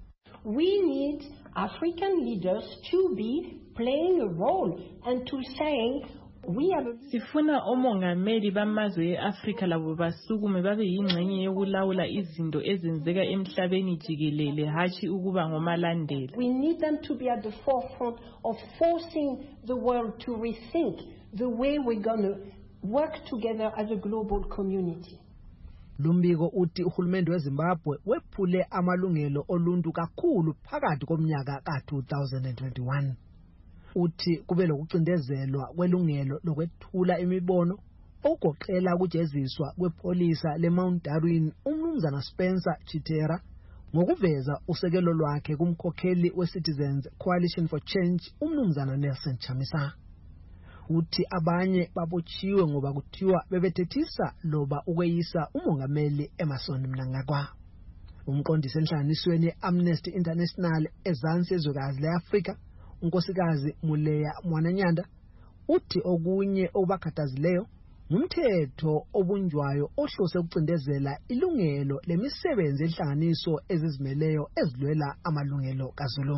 We need African leaders to be playing a role and to saying sifuna omongameli bamazwe e-Afrika labo basukume babe yingxenye yokulawula izinto ezenzeka emhlabeni jikelele hashi ukuba ngomalandela. We need them to be at the forefront of forcing the world to rethink the way we're going to work together as a global community. Lumbiko uthi uhulumende weZimbabwe wephule amalungelo oluntu kakhulu phakathi komnyaka ka-2021. Uthi kube lokucindezelwa kwelungelo lokwethula imibono okugoqela ukujeziswa kwepolisa leMount Darwin umnumzana Spencer Chitera ngokuveza usekelo lwakhe kumkhokheli weCitizens Coalition for Change umnumzana Nelson Chamisa. Uthi abanye babotshiwe ngoba kuthiwa bebethethisa loba ukweyisa umongameli Emmerson Mnangagwa. Umqondisi enhlanganisweni ye-Amnesty International ezansi ezwekazi le-Afrika unkosikazi Muleya Mwananyanda uthi okunye obakhathazileyo ngumthetho obunjwayo ohlose ukucindezela ilungelo lemisebenzi enhlanganiso ezizimeleyo ezilwela amalungelo kaZulu.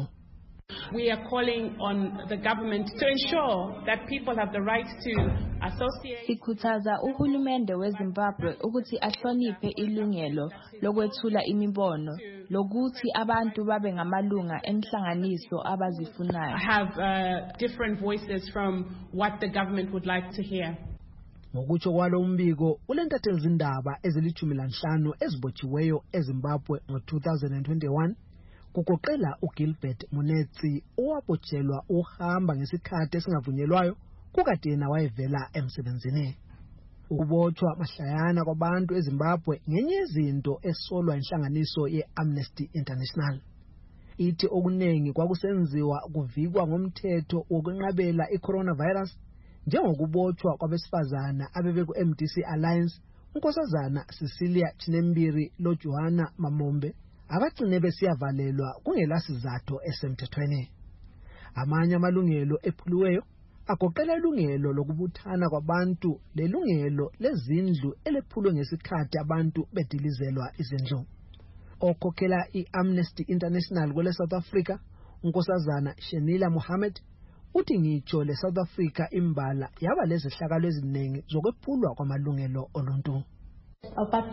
We are calling on the government to ensure that people have the right to associate. Sikhuthaza uhulumende weZimbabwe ukuthi ahloniphe ilungelo lokwethula imibono lokuthi abantu babe ngamalunga enhlanganiso abazifunayo. Have different voices from what the government would like to hear. Ngokutsho kwalo umbiko ulentathe izindaba ezili-15 ezibotshiweyo eZimbabwe ngo-2021 kugoqela uGilbert Munetsi owabotshelwa uhamba ngesikhathi esingavunyelwayo kukade yena wayevela emsebenzini. Ukubotshwa mahlayana kwabantu eZimbabwe ngenye izinto esolwa inhlanganiso ye-Amnesty International. Ithi okunengi kwakusenziwa kuvikwa ngomthetho wokwenqabela i-coronavirus njengokubotshwa kwabesifazana abebeku-MDC Alliance unkosazana Cecilia Chinembiri loJohana Mamombe abagcine besiyavalelwa kungelasizatho esemthethweni. Amanye amalungelo ephuliweyo agoqela ilungelo lokubuthana kwabantu lelungelo lezindlu elephulwe ngesikhathi abantu bedilizelwa izindlu. Okhokhela i-Amnesty International kwele South Africa unkosazana Shenila Mohammed uthi ngitsho le South Africa imbala yaba lezehlakalo eziningi zokwephulwa kwamalungelo oluntu. About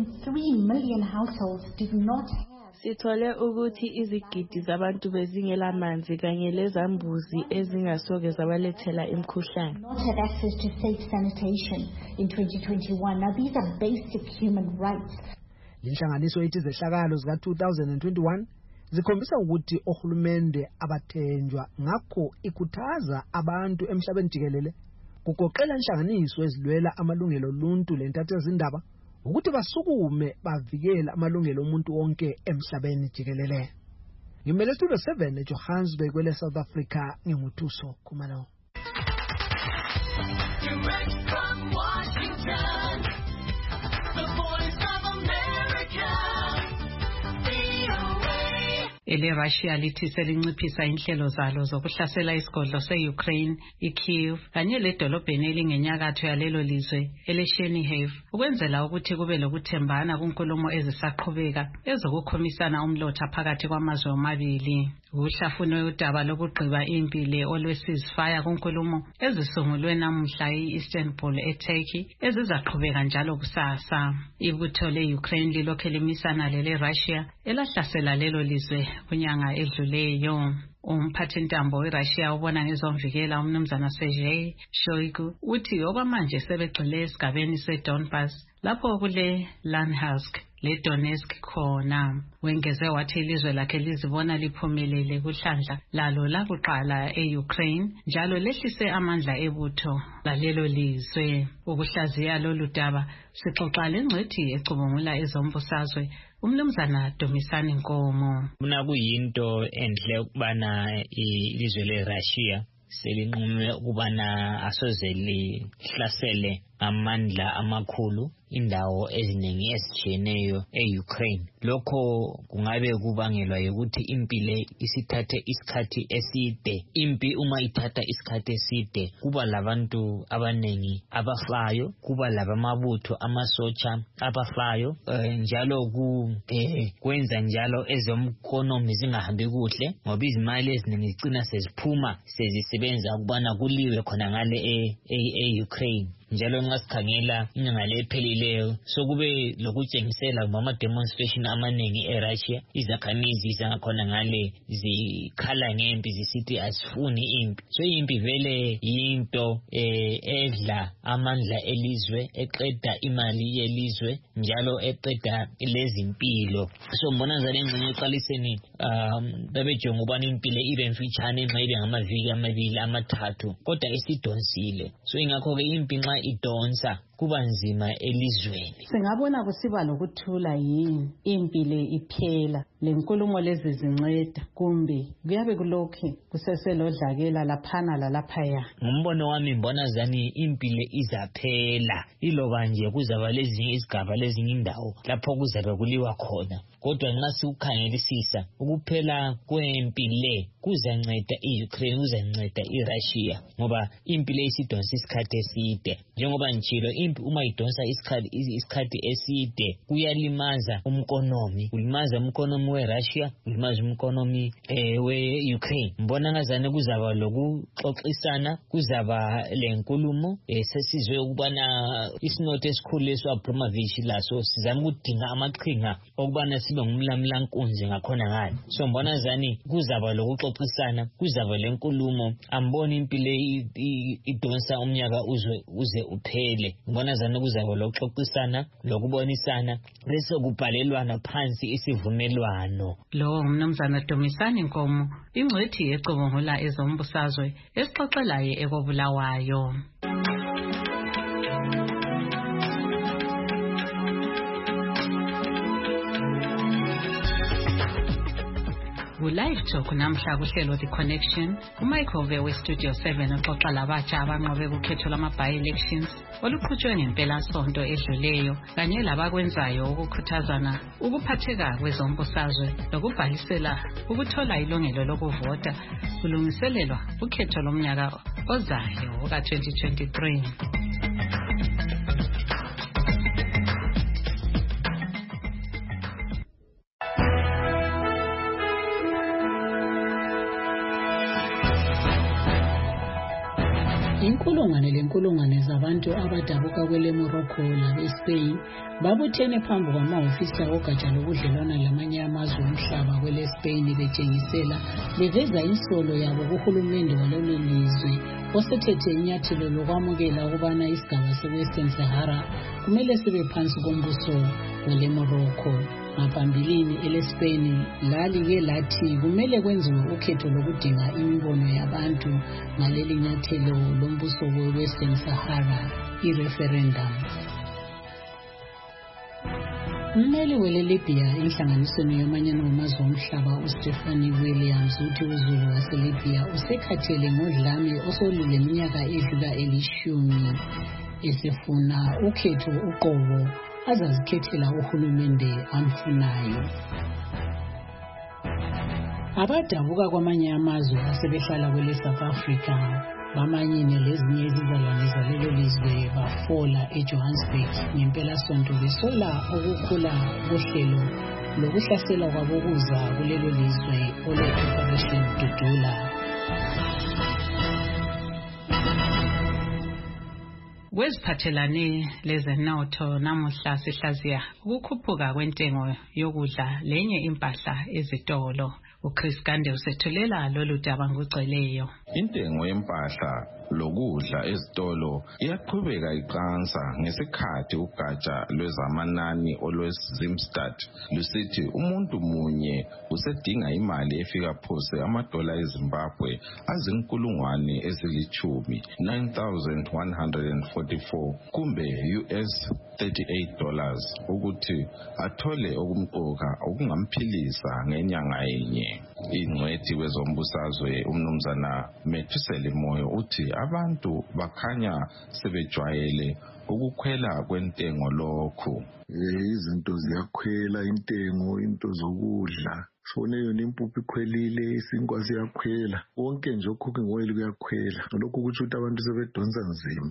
5.3 million households did not have. Sithole ukuthi izigidi zabantu bezingela amanzi kanye lezambuzi ezingasoke zabalethela imkhuhlane. Not have access to safe sanitation in 2021. Now these are basic human rights. Inhlanganiso ithi zehlakalo zika-2021 zikhombisa ukuthi ohulumende abathenjwa ngakho ikhuthaza abantu emhlabeni jikelele kugoqela inhlanganiso ezilwela amalungelo oluntu lentathe ezindaba ukuthi basukume bavikela amalungelo omuntu wonke emhlabeni jikelele. Ngimele Studio 7 eJohannesburg kwele South Africa nginguthuso Khumalo. Direct from Washington, the voice of America, VOA. Ele-Russia lithi selinciphisa inhlelo zalo zokuhlasela isigodlo se-Ukraine, iKyiv, kanye ledolobheni elingenyakatho yalelo lizwe, ele-Chernihiv, ukwenzela ukuthi kube lokuthembana kunkulumo ezisaqhubeka ezokukhomisana umlotha phakathi kwamazwe omabili. Kuhlafunwe udaba lokugqiba impi le-olwe-ceasefire kunkulumo ezisungulwe namuhla e-Istanbul eTurkey ezizaqhubeka njalo kusasa. Ibutho le-Ukraine lilokhe limisana lele-Russia elahlasela lelo lizwe kunyanga edluleyo. Umphathintambo weRussia ubona ngezomvikela umnumzana Sergei Shoigu uthi okwamanje sebegxile esigabeni seDonbas lapho kule Luhansk leDonetsk khona. Wengeze wathi ilizwe lakhe lizibona liphumelele kuhlandla lalo lakuqala e-Ukraine njalo lehlise amandla ebutho lalelo lizwe. Ukuhlaziya lolu daba sixoxa lengcwethi ecubungula ezombusazwe umnumzana Dumisani Nkomo. Mina kuyinto enhle ukubana ilizwe leRussia selinqume ukubana asoze lihlasele amandla amakhulu indawo eziningi ezitshiyeneyo e-Ukraine. Lokho kungabe kubangelwa ukuthi impilo isithathe isikhathi eside. Impi uma ithatha isikhathi eside kuba labantu abaningi abafayo, kuba labamabutho amasotsha abafayo, njalo kwenza njalo ezomkonomi zingahambi kuhle ngoba izimali eziningi zicina seziphuma sezisebenza ukubana kuliwe khona ngale e-Ukraine. Njalo nxa sikhangela inyanga lephelileyo sokube lokutshengisela ngama demonstration amaningi eRussia, izakhamizi zangakhona ngale zikhala ngempi zisithi asifuni impi. So impi vele yinto edla amandla elizwe, eqeda imali yelizwe, njalo eqeda lezimpilo. So mbona ngale ngxenye eqaliseni babejonga ubani impilo ibe mfitshane nxa ibe ngamaviki amabili amathathu, kodwa isidonsile. So ingakho ke impi nxa idonsa kuba nzima elizweni. Singabona kusiba lokuthula yini impilo iphela lenkulumo lezi zinceda kumbe kuyabe kulokho kuseselodlakela laphana lalaphaya? Ngombono wami mbona zani impilo izaphela iloba nje kuzaba lezinye izigaba lezinye indawo lapho kuzabe kuliwa khona. Kodwa nxa sikukhangelisisa ukuphela kwempi le kuzanceda iUkraine, kuzanceda iRussia ngoba impilo isidonsa isikhathi eside. Njengoba njalo impi uma idonsa isikhathi eside kuyalimaza umkonomi, kulimaza umkonomi weRussia, kulimaza umkonomi weUkraine. Mbona ngazane kuzaba lokuxoxisana, kuzaba lenkulumo. Sesizwe ukubana isinotho esikhulu eswaBromovich laso sizama ukudinga amaqhinga okubana sibe ngumlamlankunzi ngakhona ngani. So mbona zani kuzaba lokuxoxisana, kuzaba lenkulumo. Ambona impilo idonsa umnyaka uze uphele. Mbona zani kuzaba lokuxoxisana, lokubonisana, bese kubhalelwana phansi isivumelwano. Lo umnumzana Dumisani Nkomo, ingcwethi ecubungula ezombusazwe esixoxelayo ekobulawayo. Live talk namhla kuhlelo The Connection. uMichael we Studio 7 uxoxa labatsha abanqobe kukhetho lama-by-elections oluqhutshwe ngempela sonto edluleyo kanye labakwenzayo ukukhuthazana ukuphatheka kwezombusazwe lokubhalisela ukuthola ilungelo lokuvota kulungiselelwa ukhetho lomnyaka ozayo ka-2023. Inkulungwane zabantu abadabuka kwele Morocco labeSpain babuthene phambi kwamahhovisi ogatsha lokudlelwana lamanye amazwe omhlaba kwele Spain betshengisela beveza insolo yabo kuhulumende walelo lizwe osethethe inyathelo lokwamukela ukubana isigaba seWestern Sahara kumele sibe phansi kombuso wele Morocco. Ngaphambilini eleSpain lalike lathi kumele kwenziwe ukhetho lokudinga imibono yabantu ngaleli nyathelo lombuso weWestern Sahara, i-referendum. Ummeli weleLibya enhlanganisweni yamanyano wamazwe omhlaba uStephanie Williams uthi uZulu waseLibya usekhathele ngodlame osolile iminyaka edlula 10 esefuna ukhetho uqobo azazikhethela uhulumende amfunayo. Abadabuka kwamanye amazwe asebehlala kwele South Africa bamanyene lezinye izizalwane zalelo lizwe bafola eJohannesburg ngempela-sonto besola ukukhula kohlelo lokuhlasela kwabokuza kulelo lizwe ole-Operation Dudula. Kweziphathelane lezenotho namuhla sihlaziya ukukhuphuka kwentengo yokudla lenye impahla ezitolo. uChris Gande usethulela lolu daba ngugcweleyo. Intengo yempahla lokudla ezitolo iyaqhubeka iqansa ngesikhathi ugatsha lwezamanani olweZimstat lusithi umuntu munye usedinga imali efika phose amadola eZimbabwe azinkulungwane ezilithumi 9,144 kumbe US $38 ukuthi athole okumqoka okungamphilisa ngenyanga yenye. Ingcwethi wezombusazwe umnumzana Methuseli Moyo uthi abantu bakhanya sebejwayele ukukhwela kwentengo lokhu. Izinto ziyakhwela intengo, into zokudla. Sone yona impuphu ikhwelile, isinkwa siyakhwela, wonke nje cooking oil kuyakhwela. Lokhu kuthi abantu sebedonsa nzima.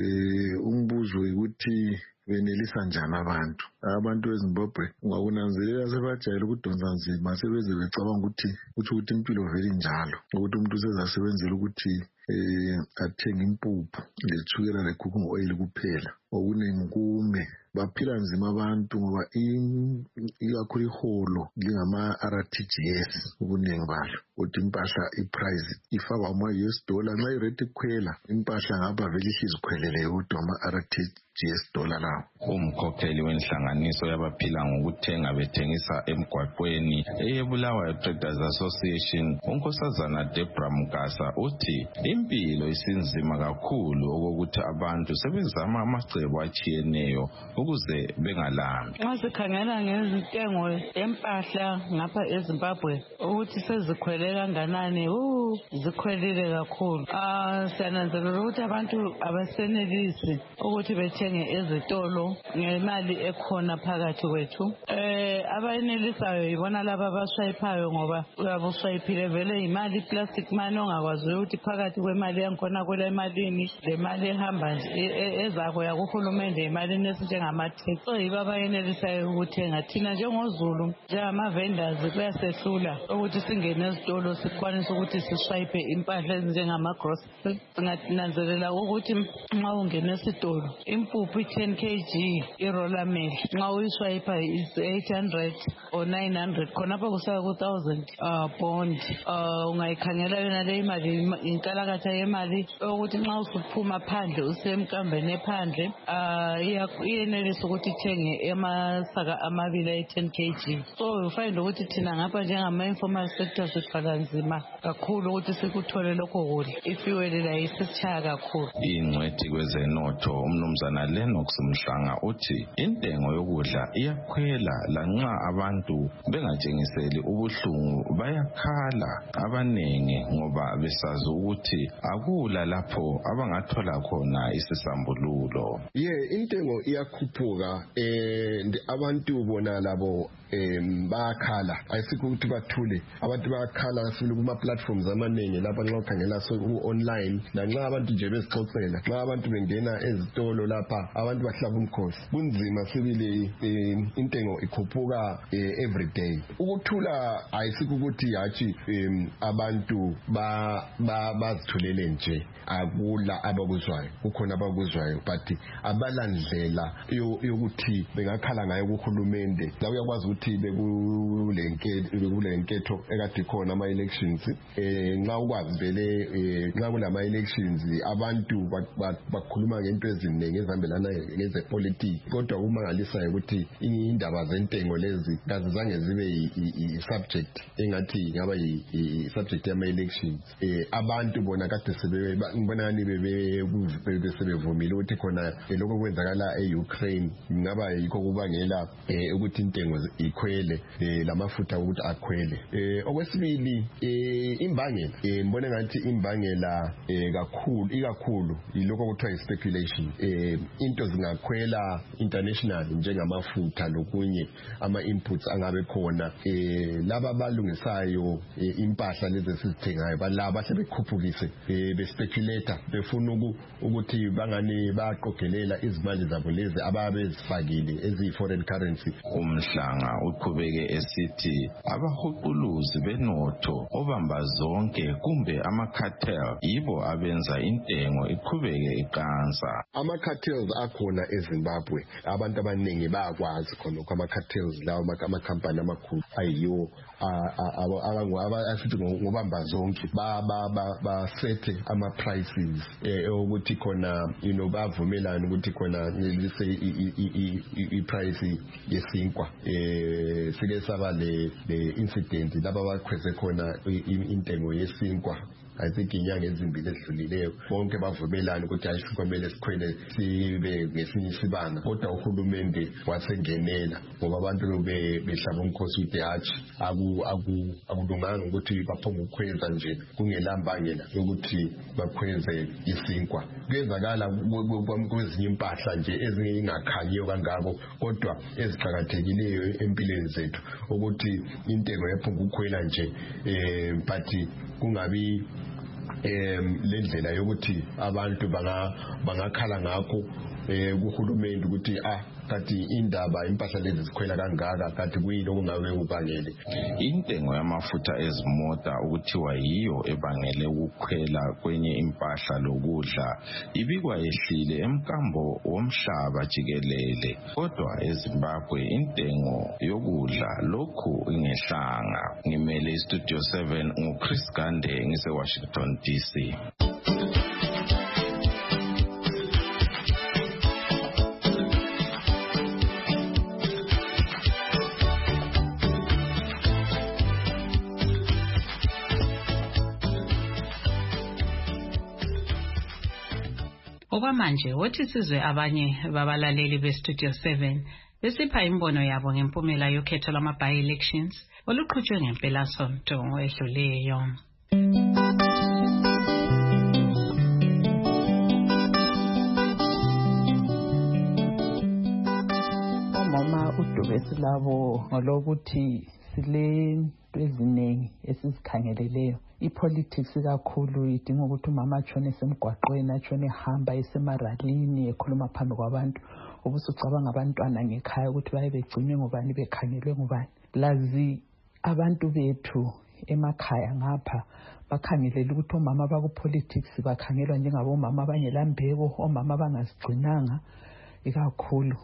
Umbuzo ukuthi benelisa njani abantu. Abantu beZimbabwe ungakunanzelela sebajayele ukudonsa nzima sebeze becabanga ukuthi impilo vele injalo. Ukuthi umuntu usezasebenzela ukuthi athenga impuphu lethukela le-cooking oil kuphela. Okuningi kume baphila nzima abantu ngoba ikakhulu iholo lingama-RTGS ubuningi balo. Ukuthi impahla iprice ifakwa ama-US dollar nxa irate ikhwela impahla ngapha vele ihlizikhuwelele kodwa ama-RTGS dollar lawo. Umkhokheli wenhlanganiso yabaphila ngokuthenga bethengisa emgwaqweni eyeBulawayo Traders Association unkosazana Debra Mugasa uthi impilo isinzima kakhulu okokuthi abantu sebezama amacebo achiyeneyo ukuze bengalambi. Nxa sikhangela ngezintengo empahla ngapha eZimbabwe ukuthi sezikhwele kanganani, zikhwelile kakhulu. Siyananzelela ukuthi abantu abasenelisi ukuthi bethenge ezitolo ngemali ekhona phakathi kwethu. Abayenelisayo yibona laba abaswayiphayo ngoba uyabe uswayipile vele imali plastic money ongakwazi ukuthi phakathi kwemali yankhona kule malini le mali ehamba nje ezakho yakuhulumende imalini esinjengama-tax. So yibo abayenelisayo ukuthenga. Thina njengozulu njengama-vendors kuyasehlula ukuthi singene ezitolo sikwanise ukuthi siswayipe impahla ezinjengama-grocery. Singananzelela ukuthi nxa ungene esitolo impuphu i-10 kg iroller mill nxa uyiswayipa is 800 or 900 khonapha kusaka ku-1,000 bond. Ungayikhangela yona le imali inkalakatha yemali ukuthi nxa usuphuma phandle usemkambeni ephandle iyenelisa ukuthi ithenge amasaka amabili ayi-10 kg. So ufind ukuthi thina ngapha njengama-informal sector sithwala nzima kakhulu ukuthi sikuthole lokho kudla. Ifuel la isitshaya kakhulu. Ingcwethi kwezenotho umnumzana Lennox Mhlanga uthi intengo yokudla iyakhwela lanxa abantu bengatshengiseli ubuhlungu bayakhala abanengi ngoba besazi ukuthi akula lapho abangathola khona isisambululo. Intengo iyakhuphuka abantu bona labo bayakhala, ayisikho ukuthi bathule. Abantu bayakhala sifuna kuma platforms amaningi lapha nxa ukhangela online lanxa abantu nje bezixoxela. Nxa abantu bengena ezitolo lapha abantu bahlaba umkhosi. Kunzima sibili intengo ikhuphuka every day. Ukuthula ayisikho ukuthi yathi abantu bazithulele nje. Akula abakuzwayo, kukhona abakuzwayo but abalandlela yokuthi bengakhala ngayo kuhulumende. La uyakwazi ukuthi bekule nketho ekade khona ama-elections. Nxa ukwazi vele nxa kulama-elections abantu bakhuluma ngento eziningi ezihambelana ngezepolitiki. Kodwa kumangalisayo ukuthi indaba zentengo lezi kazizange zibe i-subject engathi ngaba i-subject yama-elections. Abantu bona kade ngibonani sebevumile ukuthi khona lokho kwenzakala e-Ukraine ngaba yikho kubangela ukuthi intengo ikhwele lamafutha ukuthi akhwele. Okwesibili imbangela ngibona ngathi imbangela ikakhulu yilokho kuthiwa i-speculation. Into zingakhwela international njengamafutha lokunye ama-inputs angabe khona. Laba abalungisayo impahla lezi esizithengayo balaba bahle bekhuphukise bespeculator befuna ukuthi bangani baqogelela izimali zabo lezi ababezifakile eziyi-foreign currency. Umhlanga uqhubeke esithi abahuquluzi benotho obamba zonke kumbe ama-cartel yibo abenza intengo iqhubeke iqansa. Ama-cartels akhona eZimbabwe, abantu abaningi bayakwazi khonokho ama-cartels lawo amakhampani amakhulu ayiwo asithi ngobamba zonke basethe ama-prices ukuthi khona bavumelana ukuthi khona i-price yesinkwa sike saba le-incident lapho bakhweze khona intengo yesinkwa. I think inyanga ezimbili ezidlulileyo bonke bavumelana ukuthi ayisinkwa kumele sikhwele sibe ngesinye isibanga, kodwa uhulumende wasengenela ngoba abantu behlaba umkhosi ukuthi hatshi akulunganga ukuthi baphonge ukukhweza nje kungelambangela yokuthi bakhweze isinkwa. Kuyenzakala kwezinye impahla nje ezingakhanyiyo kangako kodwa eziqakathekileyo empilweni zethu ukuthi intengo yaphonge ukukhwela nje but kungabi lendlela yokuthi abantu bangakhala ngakho kuhulumende ukuthi kathi indaba impahla lezi zikhwela kangaka kathi kuyini okungabe kubangele. Intengo yamafutha ezimota ukuthiwa yiyo ebangele ukukhwela kwenye impahla lokudla ibikwa yehlile emkambo womhlaba jikelele, kodwa eZimbabwe intengo yokudla lokhu ingehlanga. Ngimele iStudio 7 nguChris Gande ngise-Washington DC. Okwamanje wothi sizwe abanye babalaleli beStudio 7 besipha imbono yabo ngempumela yokhetho lwama-by-elections oluqhutshwe ngempelasonto edluleyo. Omama udubesi labo ngolokuthi silento eziningi esizikhangeleleyo. I-politics kakhulu idinga ukuthi umama atshone esemgwaqweni, atshone ehamba esemaralini ekhuluma phambi kwabantu, ubusucabanga abantwana ngekhaya ukuthi baye begcinwe ngobani, bekhangelwe ngobani. Lazi abantu bethu emakhaya ngapha bakhangelela ukuthi omama baku-politics bakhangelwa njengabomama abangelambeko, omama abangazigcinanga ikakhulu.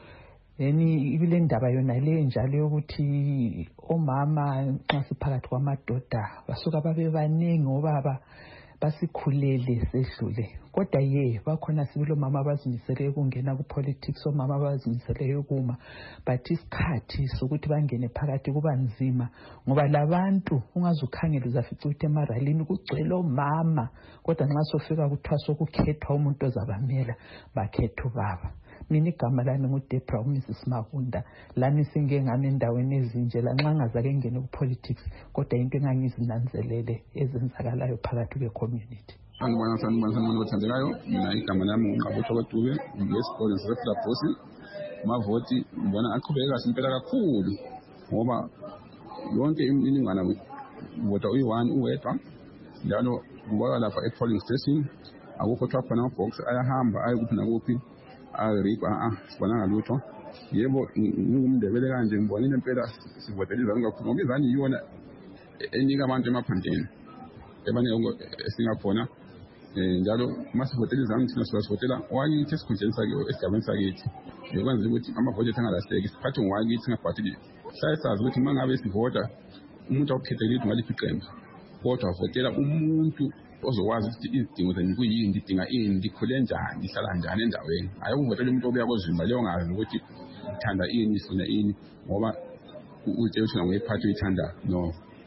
Ibile ndaba yona le njalo yokuthi omama nxa siphakathi kwamadoda basuka babe baningi obaba basikhulele sedlule, kodwa bakhona sibili omama abazimisele ukungena ku-politics, omama abazimisele ukuma, but isikhathi sokuthi bangene phakathi kuba nzima ngoba labantu ungazukhangela uzafica ukuthi emaralini kugcwele omama, kodwa nxa sofika kuthiwa sokukhethwa umuntu ozabamela bakhetha ubaba. Mina igama lami nguDebra uMrs Makunda, lami singengami endaweni ezinje lanxa ngazake ngene ku-politics, kodwa into engangizinanzelele ezenzakalayo phakathi kwe-community. Sanibona othandekayo, mina igama lami nguNqabutho Kwadube, ngesikole seflabhosi. Amavoti ngibona aqhubeke kahle impela kakhulu ngoba yonke imininingwana vota uyi-1 uwedwa, njalo kubaka lapha e-polling station akukho kuthiwa khona amabox ayahamba ayekuphi nakuphi ayiripha sibonanga lutho. Yebo ngingumndebele kanje ngibonile impela sivotela izanu kakhulu ngoba izanu yiyona enika abantu emaphandleni ebanenge esingakhona, njalo uma sivotela izanu thina sivotela owakithi esikhundleni esigabeni sakithi ukwenzela ukuthi amavoti ethu angalahleki, siphathe ngowakithi singabhatili. Hlale sazi ukuthi uma ngabe sivota umuntu awukhethekile ukuthi ngaliphi iqembu, kodwa avotela umuntu ozokwazi ukuthi izidingo zenu kuyini, ndidinga ini, ndikhule njani, ndihlala njani endaweni. Hayi ukuvotela umuntu obuya kozimba leyo ngazi ukuthi uthanda ini, sifuna ini, ngoba utshela ukuthi nguye iphathi uyithanda. No.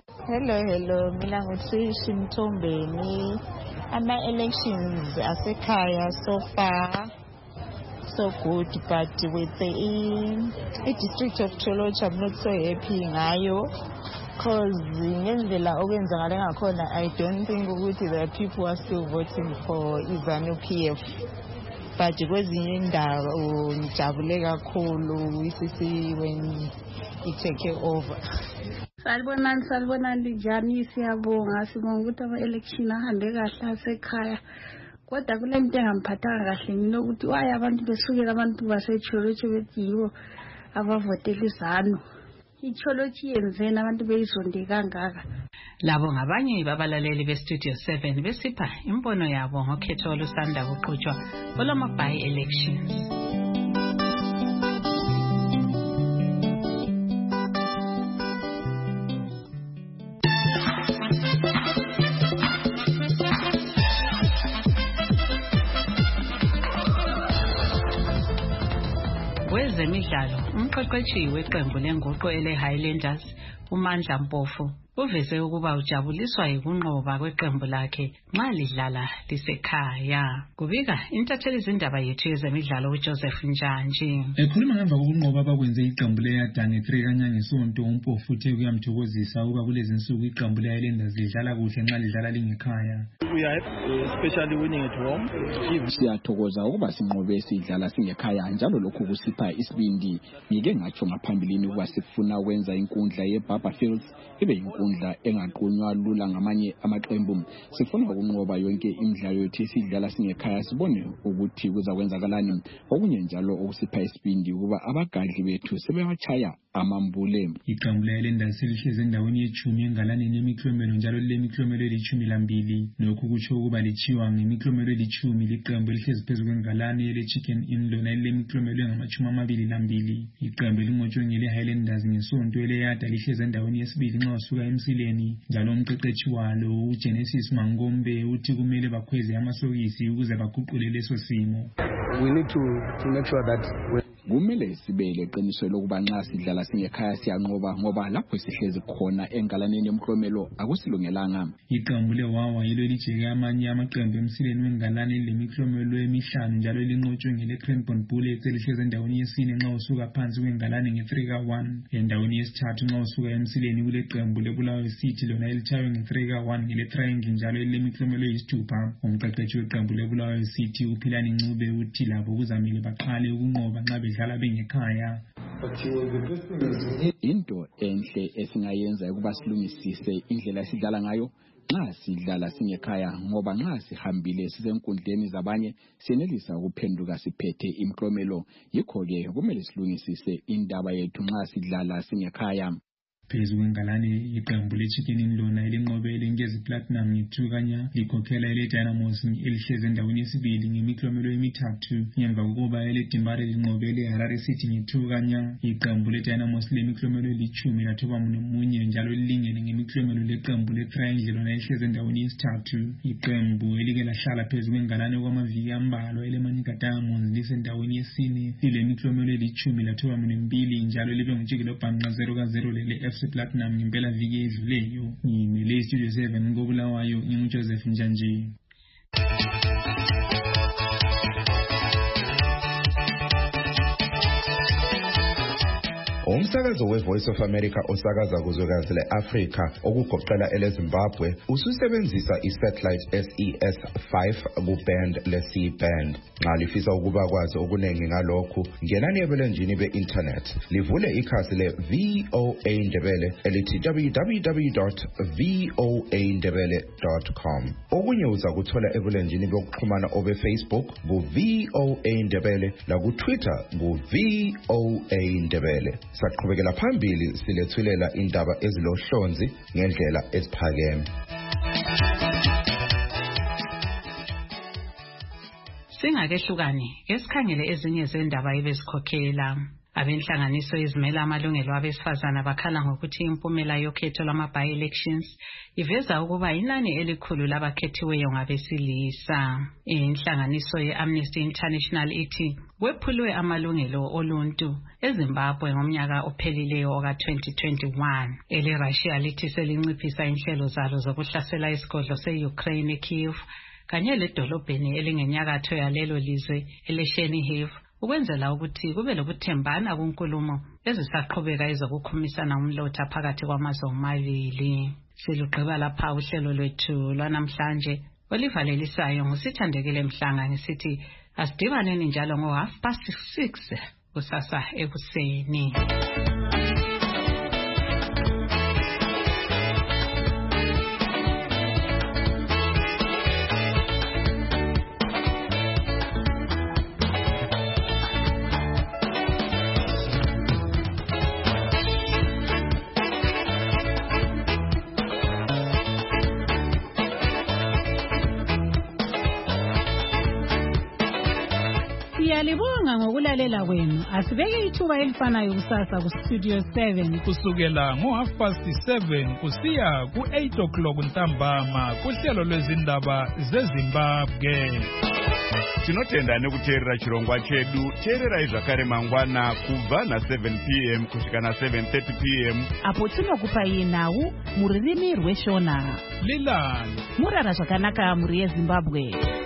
Hello, mina nguTrish Mthombeni. Ama-elections asekhaya so far so good, but with the district of Tsholotsha I'm not so happy ngayo, because ngendlela okwenzakala ngakhona I don't think ukuthi the people are still voting for iZanu PF, but kwezinye indawo ngijabule kakhulu isisi when it take over. Salibonani njani, siyabonga ukuthi ama-election ahambe kahle asekhaya, kodwa kunento engamphathanga kahle mina ukuthi waye abantu besukela abantu basecholochi bethi yibo abavotela izanu icholochi yenzeni abantu beyizonde kangaka. Labo ngabanye babalaleli beStudio 7 besipha imbono yabo ngokhetho olusanda kuqhutshwa olwama-by-elections. Kwezemidlalo, umqeqeshi weqembu lenguqu ele-Highlanders uMandla Mpofu uveze ukuba ujabuliswa yikunqoba kweqembu lakhe nxa lidlala lisekhaya. Kubika intatheli izindaba yethu yezemidlalo uJoseph Njanji. Ekhuluma ngemva kokunqoba abakwenze iqembu leYadanga 3 kanyangesonto, uMpofu uthe kuyamthokozisa ukuba kulezi insuku iqembu leHighlanders lidlala kuhle nxa lidlala lingekhaya. We are especially winning at home. Siyathokoza ukuba sinqobe sidlala singekhaya njalo lokhu kusipha isibindi. Ngike ngatsho ngaphambilini ukuba sifuna ukwenza inkundla yeBarber Fields ibe inkundla engaqunywa lula ngamanye amaqembu. Sifuna ukunqoba yonke imidlalo yethu esidlala singekhaya sibone ukuthi kuzakwenzakalani. Okunye njalo okusipha isibindi ukuba abagadli bethu sebewachaya amambule. Iqembu leHighlanders lihlezi endaweni ye-10 engalaneni yemiklomelo njalo lemiklomelo eli-12. Lokhu kutsho ukuba lichiwa ngemiklomelo eli-10 liqembu elihlezi phezu kwengalane le-Chicken Inn lona lemiklomelo engama-22. Iqembu elinqotshwe ngele-Highlanders ngesonto eleYada lihlezi endaweni yesibili nxa usuka emsileni, njalo umqeqeshi walo uGenesis Mangombe uthi kumele bakhweze amasokisi ukuze baguqule leso simo. We need to make sure that kumele sibe leqiniso lokuba nxa sidlala singekhaya siyanqoba ngoba lapho sihlezi khona engalaneni yomklomelo akusilungelanga. Iqembu leWawa yilo elijeke amanye amaqembu emsileni wengalane lemiklomelo emihlanu njalo linqotshwe ngele-Cranbourne Bullets elihlezi endaweni yesine nxa usuka phansi kwengalane nge-3-1. Endaweni yesithathu nxa usuka emsileni kuleqembu leBulawayo City lona elitshaywe nge-3-1 ngele-Triangle njalo lemiklomelo eyisithupha. Umqeqeshi weqembu leBulawayo City uPhilani Ncube uthi labo kuzamele baqale ukunqoba nxa bedlala bengekhaya. Into enhle esingayenza ukuba silungisise indlela esidlala ngayo nxa sidlala singekhaya ngoba nxa sihambile sisenkundleni zabanye senelisa ukuphenduka siphethe imklomelo. Yikho-ke kumele silungisise indaba yethu nxa sidlala singekhaya. Phezu kwengalane iqembu le-Chicken Inn lona elinqobe elenkezi Platinum nge-2 kanya likhokhela ele-Dynamos elihlezi endaweni yesibili ngemiklomelo emithathu ngemva kokuba ele-Dimbare linqobe ele-Harare City nge-2 kanya. Iqembu le-Dynamos lemiklomelo eli-11 njalo lilingene ngemiklomelo leqembu le-Triangle lona elihlezi endaweni yesithathu. Iqembu elike lahlala phezu kwengalane kwamaviki ambalwa ele-Manica Diamonds lisendaweni yesine lilemiklomelo eli-12 njalo libe ngutshikilobhanqa 0-0 lele-FC Platinum ngempela viki edluleyo. Ngimele iStudio 7 koBulawayo nginguJoseph Njanji. Umsakazo weVoice of America osakaza kuzwekazi le-Afrika okugoqela eleZimbabwe ususebenzisa isatellite SES-5 kuband le-C-band. Nxa lifisa ukuba kwazi okuningi ngalokhu, ngenani ebulenjini be-internet livule ikhasi le-VOA Ndebele elithi www.voandebele.com. Okunye uza kuthola ebulenjini bokuxhumana obe-Facebook ku-VOA Ndebele laku-Twitter ku-VOA Ndebele. Saqhubekela phambili silethulela indaba ezilohlonzi ngendlela esiphakeme. Singakehlukani esikhangele ezinye zendaba ebezikhokhela. Abenhlanganiso ezimela amalungelo abesifazana bakhala ngokuthi impumela yokhetho lwama-by-elections iveza ukuba inani elikhulu labakhethiweyo ngabesilisa. Inhlanganiso ye-Amnesty International ithi kwephulwe amalungelo oluntu eZimbabwe ngomnyaka ophelileyo oka-2021. Ele-Russia lithi selinciphisa inhlelo zalo zokuhlasela isigodlo se-Ukraine eKyiv kanye ledolobheni elingenyakatho yalelo lizwe ele-Chernihiv ukwenzela ukuthi kube lokuthembana kunkulumo ezisaqhubeka ezokukhumisana umlotha phakathi kwamazwe omabili. Silugqiba lapha uhlelo lwethu lwanamhlanje olivalelisayo ngusithandekile Mhlanga ngisithi asidibaneni njalo ngo6:30 kusasa ekuseni. Siyalibonga ngokulalela kwenu. Asibeke ithuba elifanayo kusasa ku Studio 7 kusukela ngo7:30 kusiya ku8 o'clock ntambama kuhlelo lwezindaba zeZimbabwe. Tinotenda nekuteerera chirongwa chedu. Teererai zvakare mangwana kubva na7 p.m. kusvika na7:30 p.m. apo tinokupai nhau mururimi rweshona. Lilani murara zvakanaka muri yeZimbabwe.